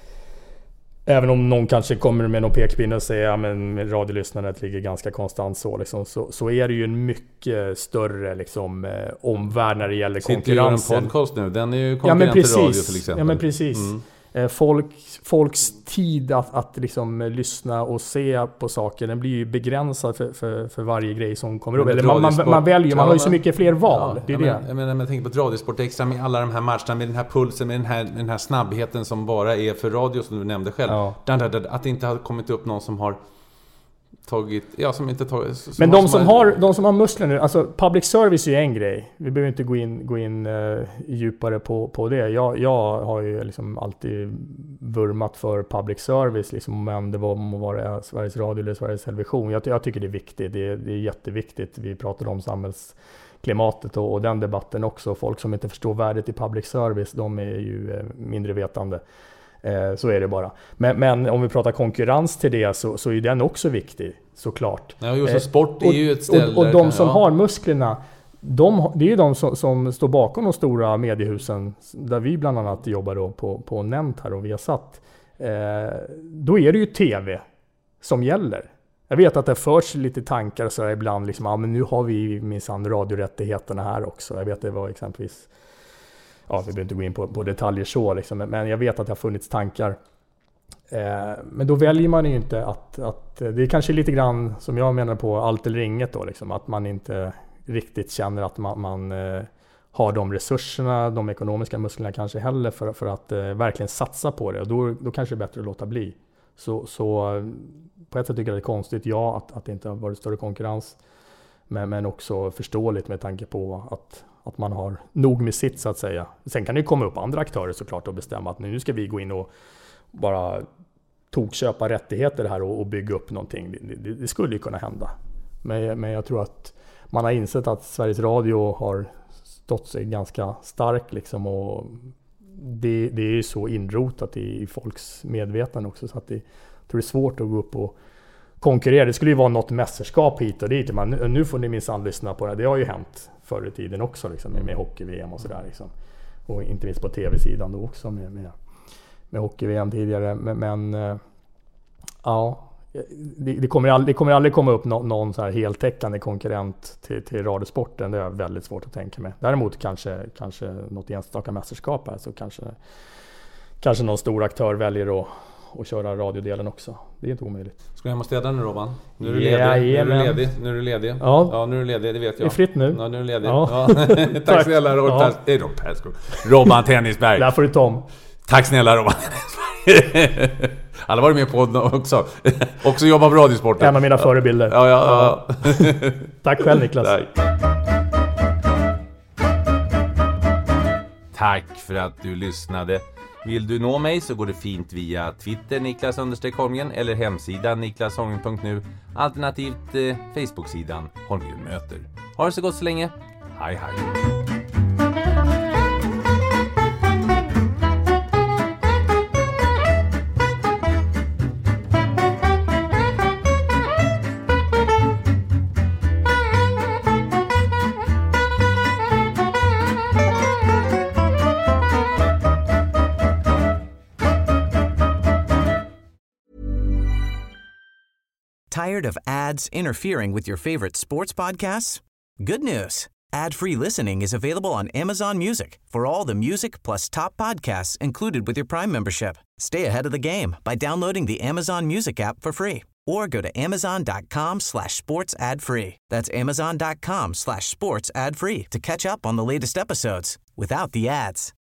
även om någon kanske kommer med någon pekpinne och säger att ja, radiolyssnandet ligger ganska konstant liksom, så är det ju en mycket större liksom, omvärld när det gäller konkurrensen. En podcast nu, den är ju konkurrent till radio till exempel. Ja men precis. Folks tid att liksom lyssna och se på saker, den blir ju begränsad för varje grej som kommer upp. Eller man väljer, man har ju så mycket fler val. Det är det. Jag tänker på ett Radiosport Extra med alla de här matcherna, med den här pulsen, med den här snabbheten som bara är för radio, som du nämnde själv. Ja. Att det inte har kommit upp någon som har tagit, som inte tagit. Som men de som har muskler nu, alltså public service är ju en grej. Vi behöver inte gå in djupare på det. Jag har ju liksom alltid vurmat för public service, liksom, men det var Sveriges Radio eller Sveriges Television. Jag tycker det är viktigt. Det är jätteviktigt. Vi pratar om samhällsklimatet och den debatten också. Folk som inte förstår värdet i public service, de är ju mindre vetande. Så är det bara. Men om vi pratar konkurrens till det så är den också viktig, såklart. Ja, just sport är ju ett ställe. Och de som har musklerna, det är ju de som står bakom de stora mediehusen, där vi bland annat jobbar då på Nämnt här och vi har satt. Då är det ju tv som gäller. Jag vet att det förs lite tankar så här ibland, liksom, men nu har vi minsann radiorättigheterna här också. Jag vet det var exempelvis, vi behöver inte gå in på detaljer så liksom, men jag vet att det har funnits tankar. Men då väljer man ju inte att det är kanske lite grann som jag menar på allt eller inget då, liksom, att man inte riktigt känner att man har de resurserna, de ekonomiska musklerna kanske heller för att verkligen satsa på det, och då kanske det är bättre att låta bli. Så på ett sätt tycker jag det är konstigt, att det inte har varit större konkurrens, men också förståeligt med tanke på att man har nog med sitt, så att säga. Sen kan det komma upp andra aktörer såklart och bestämma att nu ska vi gå in och bara tokköpa rättigheter här och bygga upp någonting. Det skulle ju kunna hända. Men jag tror att man har insett att Sveriges Radio har stått sig ganska stark liksom, och det är ju så inrotat i folks medvetande också, så att jag tror det är svårt att gå upp och konkurrera. Det skulle ju vara något mästerskap hit och dit. Men nu får ni minsann lyssna på det. Det har ju hänt förr i tiden också liksom, med hockey-VM och sådär. Liksom. Och inte minst på tv-sidan då också med hockey-VM tidigare. Men det kommer aldrig komma upp någon så här heltäckande konkurrent till radiosporten. Det är väldigt svårt att tänka mig. Däremot kanske något enstaka mästerskap här, så kanske någon stor aktör väljer att köra radiodelen också. Det är inte omöjligt. Ska jag hem och städa nu, Robban? Nu är du ledig. Nu är du ledig. Ja, nu är du ledig, det vet jag. Det är fritt nu. Ja, nu är du ledig. Ja. Tack snälla, Robban Tennisberg. Där får du Tom. Tack snälla, Robban Tennisberg. Alla var med på också. Också jobbar på radiosporten. En av mina förebilder. Ja. Tack själv, Niklas. Tack för att du lyssnade. Vill du nå mig så går det fint via Twitter Niklas_Holmgren eller hemsidan niklasholmgren.nu, alternativt Facebook-sidan Holmgren möter. Ha det så gott så länge. Hej hej. Tired of ads interfering with your favorite sports podcasts? Good news. Ad-free listening is available on Amazon Music for all the music plus top podcasts included with your Prime membership. Stay ahead of the game by downloading the Amazon Music app for free or go to amazon.com/sports ad free. That's amazon.com/sports ad free to catch up on the latest episodes without the ads.